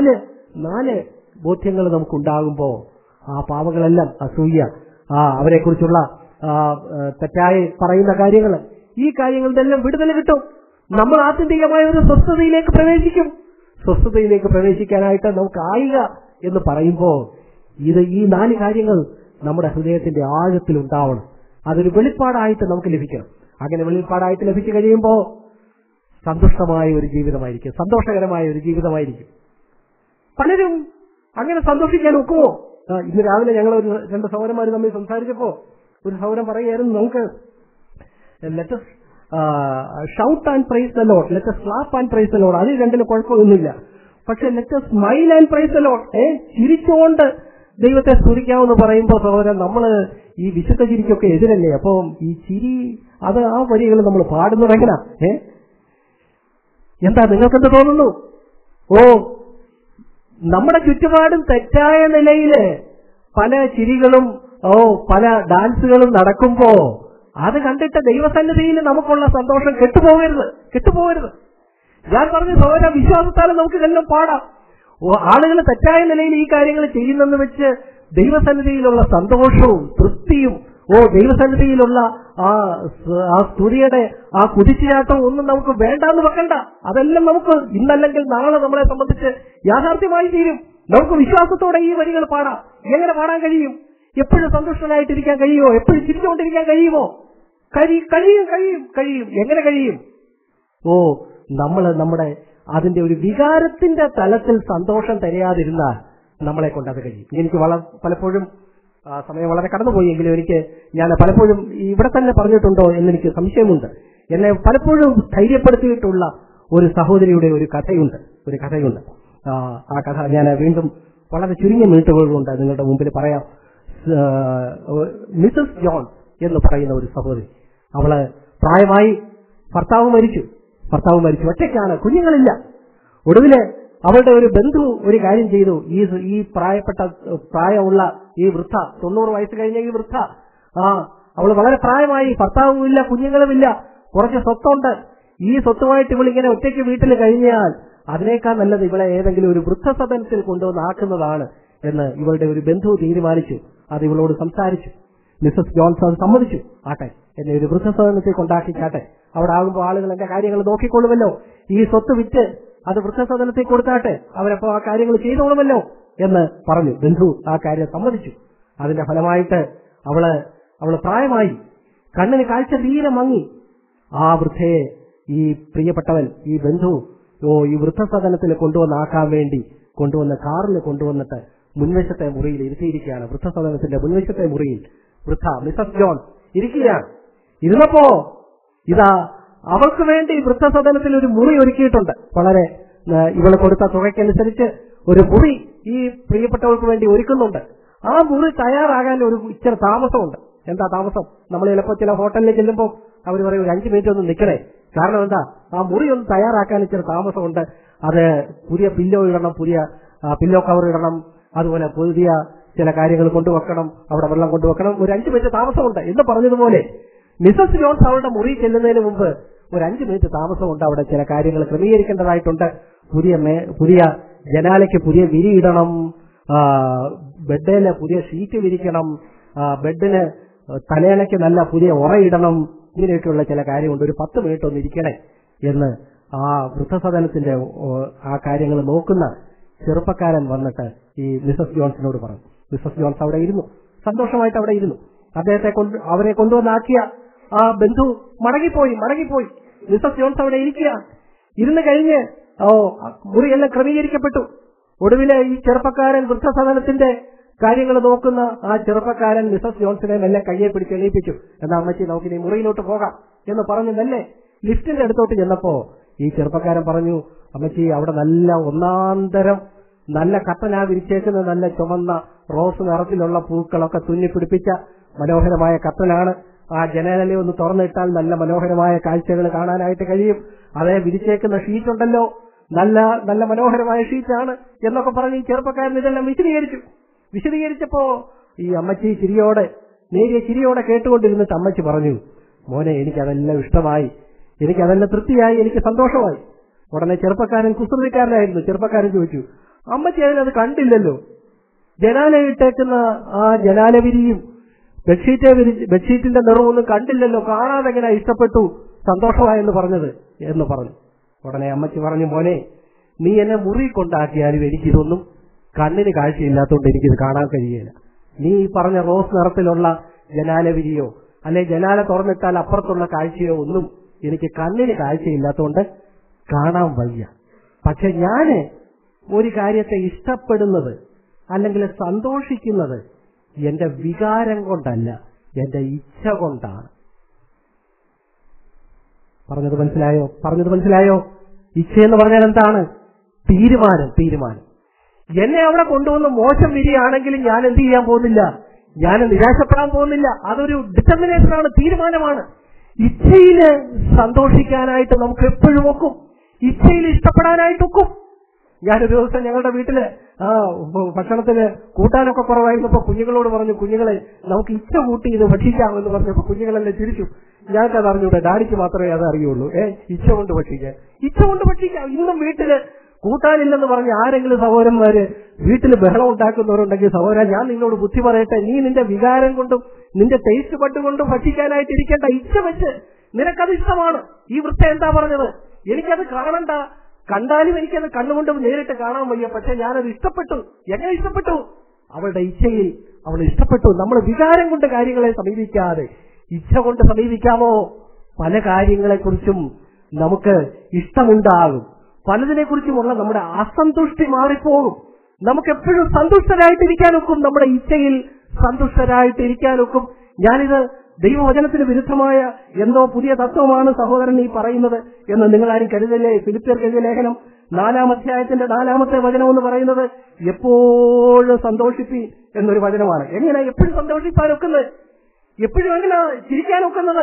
Speaker 1: 4 ബോധ്യങ്ങൾ നമുക്കുണ്ടാകുമ്പോ ആ പാപങ്ങളെല്ലാം, അസൂയ, അവരെക്കുറിച്ചുള്ള തെറ്റായി പറയുന്ന കാര്യങ്ങൾ, ഈ കാര്യങ്ങളുടെ എല്ലാം വിടുതൽ കിട്ടും. നമ്മൾ ആത്യന്തികമായ ഒരു സ്വസ്ഥതയിലേക്ക് പ്രവേശിക്കും. സ്വസ്ഥതയിലേക്ക് പ്രവേശിക്കാനായിട്ട് നമുക്ക് ആയിക എന്ന് പറയുമ്പോ ഈ 4 കാര്യങ്ങൾ നമ്മുടെ ഹൃദയത്തിന്റെ ആഴത്തിൽ ഉണ്ടാവണം. അതൊരു വെളിപ്പാടായിട്ട് നമുക്ക് ലഭിക്കണം. അങ്ങനെ വെളിപ്പാടായിട്ട് ലഭിച്ചു കഴിയുമ്പോൾ സന്തുഷ്ടമായ ഒരു ജീവിതമായിരിക്കും, സന്തോഷകരമായ ഒരു ജീവിതമായിരിക്കും. പലരും അങ്ങനെ സന്തോഷിക്കാൻ ഒക്കുമോ? ഇന്ന് രാവിലെ ഞങ്ങൾ 2 സഹോദരന്മാർ തമ്മിൽ സംസാരിച്ചപ്പോ ഒരു സഹോദരൻ പറയുകയായിരുന്നു, നമുക്ക് let us shout and praise the lord, let us clap and praise the lord, അതിൽ രണ്ടിലും കുഴപ്പമൊന്നുമില്ല. പക്ഷെ let us smile and praise the lord, ചിരിച്ചുകൊണ്ട് ദൈവത്തെ സ്തുതിക്കാമെന്ന് പറയുമ്പോൾ സഹോദരൻ, നമ്മള് ഈ വിശുദ്ധ ചിരിക്കൊക്കെ എതിരല്ലേ? അപ്പം ഈ ചിരി, അത് ആ വരികൾ നമ്മൾ പാടുന്നത് എങ്ങനാ? എന്താ നിങ്ങൾക്കെന്ത് തോന്നുന്നു? നമ്മുടെ ചുറ്റുപാടും തെറ്റായ നിലയില് പല ചിരികളും പല ഡാൻസുകളും നടക്കുമ്പോ അത് കണ്ടിട്ട് ദൈവസന്നിധിയിൽ നമുക്കുള്ള സന്തോഷം കെട്ടുപോകരുത്. ഞാൻ പറഞ്ഞ സഹോദര, വിശ്വാസത്താലും നമുക്ക് ഇതെല്ലാം പാടാം. ആളുകൾ തെറ്റായ നിലയിൽ ഈ കാര്യങ്ങൾ ചെയ്യുന്നെന്ന് വെച്ച് ദൈവസന്നിധിയിലുള്ള സന്തോഷവും തൃപ്തിയും ദൈവസന്നിധിയിലുള്ള ആ സ്തുതിയുടെ ആ കുതിച്ചുചാട്ടം ഒന്നും നമുക്ക് വേണ്ടാന്ന് വെക്കണ്ട. അതെല്ലാം നമുക്ക് ഇന്നല്ലെങ്കിൽ നാളെ നമ്മളെ സംബന്ധിച്ച് യാഥാർത്ഥ്യമായി തീരും. നമുക്ക് വിശ്വാസത്തോടെ ഈ വരികൾ പാടാം. എങ്ങനെ പാടാൻ കഴിയും? എപ്പോഴും സന്തുഷ്ടനായിട്ടിരിക്കാൻ കഴിയുമോ? എപ്പോഴും ചിരിച്ചുകൊണ്ടിരിക്കാൻ കഴിയുമോ? കഴിയും. എങ്ങനെ കഴിയും? നമ്മുടെ അതിന്റെ ഒരു വികാരത്തിന്റെ തലത്തിൽ സന്തോഷം തരയാതിരുന്നാൽ നമ്മളെ കൊണ്ട് അത് കഴിയും. എനിക്ക് പലപ്പോഴും സമയം വളരെ കടന്നുപോയി എങ്കിലും ഞാൻ പലപ്പോഴും ഇവിടെ തന്നെ പറഞ്ഞിട്ടുണ്ടോ എന്നെനിക്ക് സംശയമുണ്ട്. എന്നെ പലപ്പോഴും ധൈര്യപ്പെടുത്തിയിട്ടുള്ള ഒരു സഹോദരിയുടെ ഒരു കഥയുണ്ട്. ആ കഥ ഞാൻ വീണ്ടും വളരെ ചുരുങ്ങിയ മിനിറ്റുകൾ കൊണ്ട് നിങ്ങളുടെ മുമ്പിൽ പറയാം. മിസസ് ജോൺ എന്ന് പറയുന്ന ഒരു സഹോദരി, അവള് പ്രായമായി, ഭർത്താവ് മരിച്ചു, ഒറ്റയ്ക്കാണ്, കുഞ്ഞുങ്ങളില്ല. ഒടുവില് അവളുടെ ഒരു ബന്ധു ഒരു കാര്യം ചെയ്തു. ഈ പ്രായമുള്ള ഈ വൃദ്ധ, 90 വയസ്സ് കഴിഞ്ഞ ഈ വൃദ്ധ, അവള് വളരെ പ്രായമായി, ഭർത്താവുമില്ല, കുഞ്ഞുങ്ങളുമില്ല, കുറച്ച് സ്വത്തുണ്ട്. ഈ സ്വത്തുമായിട്ട് ഇവളിങ്ങനെ ഒറ്റയ്ക്ക് വീട്ടിൽ കഴിഞ്ഞാൽ അതിനേക്കാൾ നല്ലത് ഇവളെ ഏതെങ്കിലും ഒരു വൃദ്ധസദനത്തിൽ കൊണ്ടുവന്ന് ആക്കുന്നതാണ് എന്ന് ഇവളുടെ ഒരു ബന്ധു തീരുമാനിച്ചു. അത് ഇവളോട് സംസാരിച്ചു. മിസസ് ജോൺസ് അത് സമ്മതിച്ചു. ആട്ടെ, എന്നെ ഒരു വൃദ്ധസദനത്തിൽ കൊണ്ടാക്കിച്ചാട്ടെ, അവിടെ ആകുമ്പോൾ ആളുകൾ എന്റെ കാര്യങ്ങൾ നോക്കിക്കൊള്ളുമല്ലോ, ഈ സ്വത്ത് വിറ്റ് അത് വൃദ്ധസദനത്തിൽ കൊടുത്താട്ടെ, അവരപ്പോ ആ കാര്യങ്ങൾ ചെയ്തോളുമല്ലോ എന്ന് പറഞ്ഞു. ബന്ധു ആ കാര്യം സമ്മതിച്ചു. അതിന്റെ ഫലമായിട്ട് അവള് പ്രായമായി, കണ്ണിന് കാഴ്ച തീരെ മങ്ങി. ആ വൃദ്ധയെ ഈ പ്രിയപ്പെട്ടവൻ, ഈ ബന്ധു ഈ വൃദ്ധസദനത്തിൽ കൊണ്ടുവന്നാക്കാൻ വേണ്ടി കാറിൽ കൊണ്ടുവന്നിട്ട് മുൻവശത്തെ മുറിയിൽ ഇരുത്തിയിരിക്കുകയാണ്. വൃദ്ധസദനത്തിന്റെ മുൻവശത്തെ മുറിയിൽ വൃദ്ധ മിസസ് ജോൺ ഇരിക്കുകയാണ്. ഇരുന്നപ്പോ ഇതാ അവൾക്ക് വേണ്ടി വൃദ്ധസദനത്തിൽ ഒരു മുറി ഒരുക്കിയിട്ടുണ്ട്. വളരെ ഇവള് കൊടുത്ത തുകയ്ക്കനുസരിച്ച് ഒരു മുറി ഈ പ്രിയപ്പെട്ടവൾക്ക് വേണ്ടി ഒരുക്കുന്നുണ്ട്. ആ മുറി തയ്യാറാകാൻ ഒരു ഇച്ചിരി താമസമുണ്ട്. എന്താ താമസം? നമ്മൾ ചിലപ്പോൾ ചില ഹോട്ടലിൽ ചെല്ലുമ്പോൾ അവർ പറയും ഒരു 5 മിനിറ്റ് ഒന്ന് നിൽക്കണേ. കാരണം എന്താ? ആ മുറി ഒന്ന് തയ്യാറാക്കാൻ ഇച്ചിരി താമസമുണ്ട്. അത് പുതിയ പില്ലോ ഇടണം, പുതിയ പില്ലോ കവർ ഇടണം, അതുപോലെ പുതിയ ചില കാര്യങ്ങൾ കൊണ്ടുവെക്കണം, അവിടെ വെള്ളം കൊണ്ടുവെക്കണം. ഒരു 5 മിനിറ്റ് താമസമുണ്ട് എന്ന് പറഞ്ഞതുപോലെ മിസസ് ജോൺസ് അവളുടെ മുറി ചെല്ലുന്നതിന് മുമ്പ് ഒരു 5 മിനിറ്റ് താമസമുണ്ട്. അവിടെ ചില കാര്യങ്ങൾ ക്രമീകരിക്കേണ്ടതായിട്ടുണ്ട്. പുതിയ ജനാലയ്ക്ക് പുതിയ വിരിയിടണം, ബെഡിന് പുതിയ ഷീറ്റ് വിരിക്കണം, ബെഡിന് തലയണയ്ക്ക് നല്ല പുതിയ ഉറയിടണം. ഇങ്ങനെയൊക്കെയുള്ള ചില കാര്യമുണ്ട്. ഒരു 10 മിനിറ്റ് ഒന്ന് ഇരിക്കണേ എന്ന് ആ വൃദ്ധസദനത്തിന്റെ ആ കാര്യങ്ങൾ നോക്കുന്ന ചെറുപ്പക്കാരൻ വന്നിട്ട് ഈ മിസസ് ജോൺസിനോട് പറഞ്ഞു. മിസസ് ജോൺസ് അവിടെ ഇരുന്നു, സന്തോഷമായിട്ട് അവിടെ ഇരുന്നു. അവരെ കൊണ്ടുവന്നാക്കിയ ആ ബന്ധു മടങ്ങിപ്പോയി. മിസസ് ജോൺസ് അവിടെ ഇരിക്കുക. ഇരുന്ന് കഴിഞ്ഞ് മുറിയെല്ലാം ക്രമീകരിക്കപ്പെട്ടു. ഒടുവില് ഈ ചെറുപ്പക്കാരൻ, വൃദ്ധസദനത്തിന്റെ കാര്യങ്ങൾ നോക്കുന്ന ആ ചെറുപ്പക്കാരൻ മിസസ് ജോൺസിനെ മെല്ലെ കയ്യെ പിടിച്ച് എണീപ്പിച്ചു. എന്നാ അമ്മച്ചി, നമുക്ക് ഇനി മുറിയിലോട്ട് പോകാം എന്ന് പറഞ്ഞു മെല്ലെ ലിഫ്റ്റിന്റെ അടുത്തോട്ട് ചെന്നപ്പോ ഈ ചെറുപ്പക്കാരൻ പറഞ്ഞു, അമ്മച്ചി അവിടെ നല്ല ഒന്നാന്തരം നല്ല കട്ടനാ വിരിച്ചേക്കുന്ന നല്ല ചുമന്ന റോസ് നിറത്തിലുള്ള പൂക്കളൊക്കെ തുന്നിപ്പിടിപ്പിച്ച മനോഹരമായ കട്ടനാണ്. ആ ജനലിനെ ഒന്ന് തുറന്നിട്ടാൽ നല്ല മനോഹരമായ കാഴ്ചകൾ കാണാനായിട്ട് കഴിയും. അതേ വിരിച്ചേക്കുന്ന ഷീറ്റ് ഉണ്ടല്ലോ, നല്ല മനോഹരമായ ഷീറ്റാണ് എന്നൊക്കെ പറഞ്ഞ് ഈ ചെറുപ്പക്കാരൻ ഇതെല്ലാം വിശദീകരിച്ചപ്പോ ഈ അമ്മച്ചി നേരിയ ചിരിയോടെ കേട്ടുകൊണ്ടിരുന്നിട്ട് അമ്മച്ചി പറഞ്ഞു, മോനെ, എനിക്കതെല്ലാം ഇഷ്ടമായി, എനിക്കതെല്ലാം തൃപ്തിയായി, എനിക്ക് സന്തോഷമായി. ഉടനെ ചെറുപ്പക്കാരൻ കുസൃതിക്കാരനായിരുന്നു. ചെറുപ്പക്കാരൻ ചോദിച്ചു, അമ്മച്ചി അതിനത് കണ്ടില്ലല്ലോ, ജനാല ഇട്ടേക്കുന്ന ആ ജനാലവിരിയും ബെഡ്ഷീറ്റിന്റെ നിറവൊന്നും കണ്ടില്ലല്ലോ, കാണാതെ എങ്ങനെ ഇഷ്ടപ്പെട്ടു, സന്തോഷമായെന്ന് പറഞ്ഞത് എന്ന് പറഞ്ഞു. ഉടനെ അമ്മച്ചി പറഞ്ഞു, മോനെ, നീ എന്നെ മുറി കൊണ്ടാക്കിയാലും എനിക്കിതൊന്നും കണ്ണിന് കാഴ്ചയില്ലാത്തതുകൊണ്ട് എനിക്കിത് കാണാൻ കഴിയില്ല. നീ പറഞ്ഞ റോസ് നിറത്തിലുള്ള ജനാലവിരിയോ അല്ലെ ജനാല തുറന്നിട്ടാൽ അപ്പുറത്തുള്ള കാഴ്ചയോ ഒന്നും എനിക്ക് കണ്ണിന് കാഴ്ചയില്ലാത്തതുകൊണ്ട് കാണാൻ വയ്യ. പക്ഷെ ഞാന് ഒരു കാര്യത്തെ ഇഷ്ടപ്പെടുന്നത് അല്ലെങ്കിൽ സന്തോഷിക്കുന്നത് എന്റെ വികാരം കൊണ്ടല്ല, എന്റെ ഇച്ഛ കൊണ്ടാണ്. പറഞ്ഞത് മനസ്സിലായോ? ഇച്ഛയെന്ന് പറഞ്ഞാൽ എന്താണ്? തീരുമാനം. എന്നെ അവിടെ കൊണ്ടുവന്ന് മോശം വിരിയാണെങ്കിലും ഞാൻ എന്ത് ചെയ്യാൻ പോകുന്നില്ല, ഞാൻ നിരാശപ്പെടാൻ പോകുന്നില്ല. അതൊരു ഡിറ്റർമിനേഷനാണ്, തീരുമാനമാണ്. ഇച്ഛയില് സന്തോഷിക്കാനായിട്ട് നമുക്ക് എപ്പോഴും ഒക്കും, ഇച്ഛയിൽ ഇഷ്ടപ്പെടാനായിട്ടൊക്കും. ഞാനൊരു ദിവസം ഞങ്ങളുടെ വീട്ടില് ഭക്ഷണത്തിന് കൂട്ടാനൊക്കെ കുറവായിരുന്നപ്പോ കുഞ്ഞുങ്ങളോട് പറഞ്ഞു, കുഞ്ഞുങ്ങളെ നമുക്ക് ഇച്ഛ കൂട്ടി ഇത് ഭക്ഷിക്കാമെന്ന് പറഞ്ഞപ്പോ കുഞ്ഞുങ്ങളെല്ലാം ചിരിച്ചു. ഞങ്ങൾക്കത് അറിഞ്ഞൂടെ, ഡാഡിക്ക് മാത്രമേ അത് അറിയുള്ളൂ. ഇച്ഛ കൊണ്ട് ഭക്ഷിക്കാം. ഇന്നും വീട്ടില് കൂട്ടാനില്ലെന്ന് പറഞ്ഞ് ആരെങ്കിലും സഹോദരന്മാര് വീട്ടിൽ ബഹളം ഉണ്ടാക്കുന്നവരുണ്ടെങ്കിൽ, സഹോദരൻ ഞാൻ നിന്നോട് ബുദ്ധി പറയട്ടെ, നീ നിന്റെ വികാരം കൊണ്ടും നിന്റെ ടേസ്റ്റ് ബഡ് കൊണ്ടും ഭക്ഷിക്കാനായിട്ട് ഇരിക്കേണ്ട. ഇച്ഛ വെച്ച് നിനക്കത് ഇഷ്ടമാണ്. ഈ വൃത്ത എന്താ പറഞ്ഞത്? എനിക്കത് കാണണ്ട, കണ്ടാലും എനിക്കത് കണ്ണുകൊണ്ട് നേരിട്ട് കാണാൻ വയ്യ, പക്ഷെ ഞാനത് ഇഷ്ടപ്പെട്ടു. എങ്ങനെ ഇഷ്ടപ്പെട്ടു? അവളുടെ ഇച്ഛയിൽ അവൾ ഇഷ്ടപ്പെട്ടു. നമ്മൾ വികാരം കൊണ്ട് കാര്യങ്ങളെ സമീപിക്കാതെ ഇച്ഛ കൊണ്ട് സമീപിക്കാമോ? പല കാര്യങ്ങളെക്കുറിച്ചും നമുക്ക് ഇഷ്ടമുണ്ടാകും, പലതിനെക്കുറിച്ചുമുള്ള നമ്മുടെ അസന്തുഷ്ടി മാറിപ്പോകും. നമുക്കെപ്പോഴും സന്തുഷ്ടരായിട്ടിരിക്കാനൊക്കും, നമ്മുടെ ഇച്ഛയിൽ സന്തുഷ്ടരായിട്ടിരിക്കാനൊക്കും. ഞാനിത് ദൈവവചനത്തിന് വിരുദ്ധമായ എന്തോ പുതിയ തത്വമാണ് സഹോദരൻ ഈ പറയുന്നത് എന്ന് നിങ്ങളാരും കരുതല്ലേ. ഫിലിപ്പിയർക്ക് എഴുതിയ ലേഖനം 4-ാം അധ്യായത്തിന്റെ 4-ാമത്തെ വചനം എന്ന് പറയുന്നത് എപ്പോഴും സന്തോഷിപ്പീൻ എന്നൊരു വചനമാണ്. എങ്ങനെ എപ്പോഴും സന്തോഷിപ്പാൻ ഒക്കുന്നത്? എപ്പോഴും എങ്ങനെ ചിരിക്കാനൊക്കുന്നത്?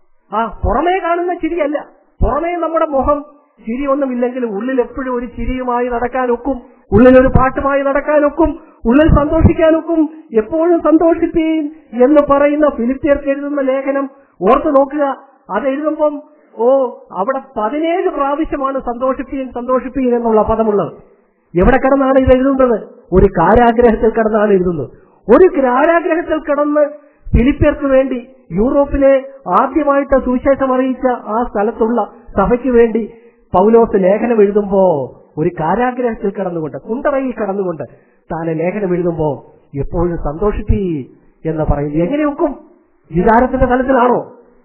Speaker 1: പുറമേ കാണുന്ന ചിരിയല്ല. പുറമേ നമ്മുടെ മുഖം ചിരിയൊന്നുമില്ലെങ്കിലും ഉള്ളിൽ എപ്പോഴും ഒരു ചിരിയുമായി നടക്കാനൊക്കും, ഉള്ളിലൊരു പാട്ടുമായി നടക്കാനൊക്കും, ഉള്ളിൽ സന്തോഷിക്കാനൊക്കും. എപ്പോഴും സന്തോഷിപ്പീൻ എന്ന് പറയുന്ന ഫിലിപ്പിയർക്ക് എഴുതുന്ന ലേഖനം ഓർത്തു നോക്കുക. അത് എഴുതുമ്പം അവിടെ 17 പ്രാവശ്യമാണ് സന്തോഷിപ്പീൻ എന്നുള്ള പദമുള്ളത്. എവിടെ കിടന്നാണ് ഇത് എഴുതുന്നത്? ഒരു കാരാഗ്രഹത്തിൽ കിടന്നാണ് എഴുതുന്നത്. ഒരു കാരാഗ്രഹത്തിൽ കിടന്ന് ഫിലിപ്പിയർക്ക് വേണ്ടി, യൂറോപ്പിലെ ആദ്യമായിട്ട് സുവിശേഷം അറിയിച്ച ആ സ്ഥലത്തുള്ള സഭയ്ക്ക് വേണ്ടി പൗലോസ് ലേഖനം എഴുതുമ്പോ ഒരു കാരാഗ്രഹത്തിൽ കടന്നുകൊണ്ട്, കുണ്ടറയിൽ കടന്നുകൊണ്ട് താൻ ലേഖനം എഴുതുമ്പോ എപ്പോഴും സന്തോഷിപ്പീ എന്ന് പറയുന്നത് എങ്ങനെ ഒക്കും? വികാരത്തിന്റെ തലത്തിലാണോ?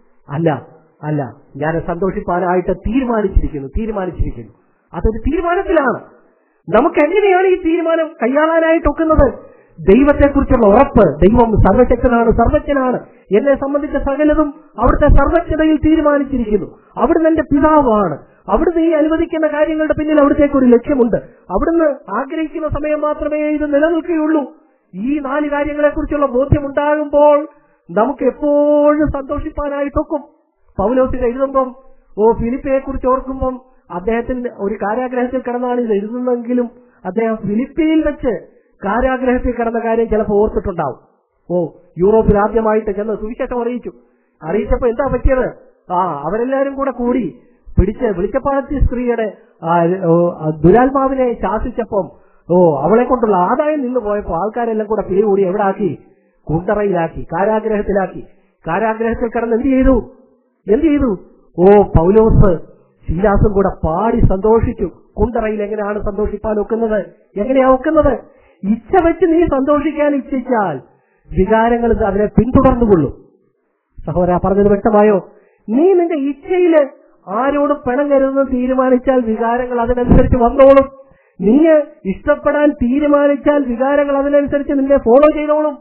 Speaker 1: അല്ല, ഞാൻ സന്തോഷിപ്പാനായിട്ട് തീരുമാനിച്ചിരിക്കുന്നു. അതൊരു തീരുമാനത്തിലാണ്. നമുക്ക് എങ്ങനെയാണ് ഈ തീരുമാനം കൈയാളാനായിട്ട് ഒക്കുന്നത്? ദൈവത്തെക്കുറിച്ചുള്ള ഉറപ്പ്. ദൈവം സർവശക്തനാണ്, സർവജ്ഞനാണ്. എന്നെ സംബന്ധിച്ച സകലതും അവിടുത്തെ സർവജ്ഞതയിൽ തീരുമാനിച്ചിരിക്കുന്നു. അവിടുന്ന് എന്റെ പിതാവാണ്. അവിടുന്ന് ഈ അനുവദിക്കുന്ന കാര്യങ്ങളുടെ പിന്നിൽ അവിടത്തേക്ക് ഒരു ലക്ഷ്യമുണ്ട്. അവിടുന്ന് ആഗ്രഹിക്കുന്ന സമയം മാത്രമേ ഇത് നിലനിൽക്കുകയുള്ളൂ. ഈ 4 കാര്യങ്ങളെക്കുറിച്ചുള്ള ബോധ്യമുണ്ടാകുമ്പോൾ നമുക്ക് എപ്പോഴും സന്തോഷിപ്പാനായിട്ടൊക്കും. പൗലോസിന് എഴുതുമ്പം ഫിലിപ്പിയെ കുറിച്ച് ഓർക്കുമ്പം അദ്ദേഹത്തിന്റെ ഒരു കാരാഗ്രഹത്തിൽ കിടന്നാണ് ഇത് എഴുതുന്നതെങ്കിലും അദ്ദേഹം ഫിലിപ്പിയിൽ വെച്ച് കാരാഗ്രഹത്തിൽ കിടന്ന കാര്യം ചിലപ്പോൾ ഓർത്തിട്ടുണ്ടാവും. യൂറോപ്പിൽ ആദ്യമായിട്ട് ചെന്ന് സുവിശേഷം അറിയിച്ചപ്പോ എന്താ പറ്റിയത്? അവരെല്ലാരും കൂടി പിടിച്ച് വെളിച്ചപ്പാടത്തി സ്ത്രീയുടെ ദുരാത്മാവിനെ ശാസിച്ചപ്പം അവളെ കൊണ്ടുള്ള ആദായം നിന്ന് പോയപ്പോ ആൾക്കാരെല്ലാം കൂടെ പിടികൂടി എവിടെ ആക്കി? കുണ്ടറയിലാക്കി, കാരാഗ്രഹത്തിലാക്കി. കാരാഗ്രഹത്തിൽ കിടന്ന് എന്ത് ചെയ്തു? പൗലോസ് ശീലാസും കൂടെ പാടി സന്തോഷിച്ചു. കുണ്ടറയിൽ എങ്ങനെയാണ് സന്തോഷിപ്പാൻ ഒക്കുന്നത്? എങ്ങനെയാ ഒക്കുന്നത്? ഇച്ഛ വെച്ച് നീ സന്തോഷിക്കാൻ ഇച്ഛിച്ചാൽ വികാരങ്ങൾ അതിനെ പിന്തുടർന്നുകൊള്ളും. സഹോദരാ, പറഞ്ഞത് വ്യക്തമായോ? നീ നിന്റെ ഇച്ഛയില് ആരോടും പണം കരുതുന്നത് തീരുമാനിച്ചാൽ വികാരങ്ങൾ അതിനനുസരിച്ച് വന്നോളും. നീ ഇഷ്ടപ്പെടാൻ തീരുമാനിച്ചാൽ വികാരങ്ങൾ അതിനനുസരിച്ച് നിന്നെ ഫോളോ ചെയ്തോളും.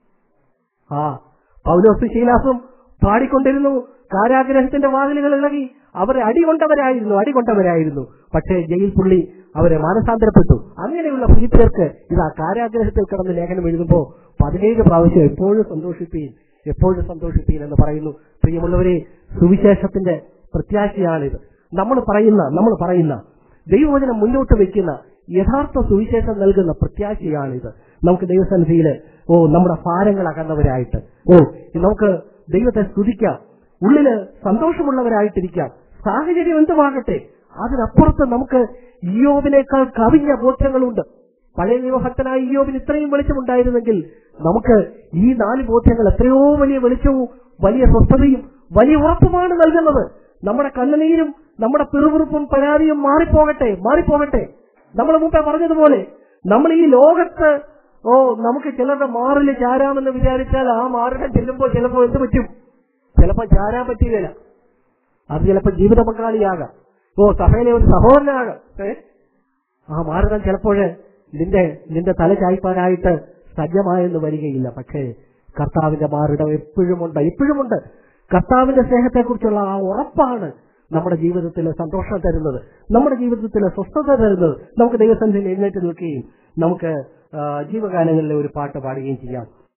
Speaker 1: പൗലോസ് ശീലാസും പാടിക്കൊണ്ടിരുന്നു. കാരാഗ്രഹത്തിന്റെ വാതിലുകൾ ഇളകി. അവരെ അടികൊണ്ടവരായിരുന്നു. പക്ഷേ ജയിൽ പുള്ളി അവരെ മാനസാന്തരപ്പെട്ടു. അങ്ങനെയുള്ള ഫിലിപ്പിയർക്ക് ഇതാ കാരാഗ്രഹത്തിൽ കിടന്ന് ലേഖനം എഴുതുമ്പോ 17 പ്രാവശ്യം എപ്പോഴും സന്തോഷിപ്പീൻ എന്ന് പറയുന്നു. പ്രിയമുള്ളവരെ, സുവിശേഷത്തിന്റെ പ്രത്യാശയാണിത്. നമ്മൾ പറയുന്ന ദൈവവചനം മുന്നോട്ട് വെക്കുന്ന യഥാർത്ഥ സുവിശേഷം നൽകുന്ന പ്രത്യാശയാണിത്. നമുക്ക് ദൈവസന്നിധിയില് നമ്മുടെ ഭാരങ്ങൾ അകന്നവരായിട്ട് നമുക്ക് ദൈവത്തെ സ്തുതിക്കാം, ഉള്ളില് സന്തോഷമുള്ളവരായിട്ടിരിക്കാം. സാഹചര്യം എന്തുമാകട്ടെ, അതിനപ്പുറത്ത് നമുക്ക് ഇയ്യോബിനേക്കാൾ കവിഞ്ഞ ബോധ്യങ്ങളുണ്ട്. പഴയ നിയമഭക്തനായ ഇയ്യോബിന് ഇത്രയും വെളിച്ചമുണ്ടായിരുന്നെങ്കിൽ നമുക്ക് ഈ 4 ബോധ്യങ്ങൾ എത്രയോ വലിയ വെളിച്ചവും വലിയ സ്വസ്ഥതയും വലിയ ഉറപ്പുമാണ് നൽകുന്നത്. നമ്മുടെ കണ്ണുനീരും നമ്മുടെ പിറുപിറുപ്പും പരാതിയും മാറിപ്പോകട്ടെ. നമ്മൾ മുമ്പേ പറഞ്ഞതുപോലെ നമ്മൾ ഈ ലോകത്ത് നമുക്ക് ചിലരുടെ മാറില് ചാരാമെന്ന് വിചാരിച്ചാൽ ആ മാറിടം ചെല്ലുമ്പോൾ ചിലപ്പോൾ എന്ത് പറ്റും? ചിലപ്പോൾ ചാരാൻ പറ്റുകയില്ല. അത് ചിലപ്പോൾ ജീവിത പങ്കാളിയാകാം, സഭയിലെ ഒരു സഹോദരനാകാം. ആ മാറിടം ചിലപ്പോൾ നിന്റെ തല ചായ്പാനായിട്ട് സജ്ജമായെന്ന് വരികയില്ല. പക്ഷേ കർത്താവിന്റെ മാറിടം എപ്പോഴുമുണ്ട്. കർത്താവിന്റെ സ്നേഹത്തെക്കുറിച്ചുള്ള ആ ഉറപ്പാണ് നമ്മുടെ ജീവിതത്തിൽ സന്തോഷം തരുന്നത്, നമ്മുടെ ജീവിതത്തിൽ സ്വസ്ഥത തരുന്നത്. നമുക്ക് ദൈവസന്നിധിയിൽ എഴുന്നേറ്റ് നിൽക്കുകയും നമുക്ക് ജീവഗാനങ്ങളിലെ ഒരു പാട്ട് പാടുകയും ചെയ്യാം.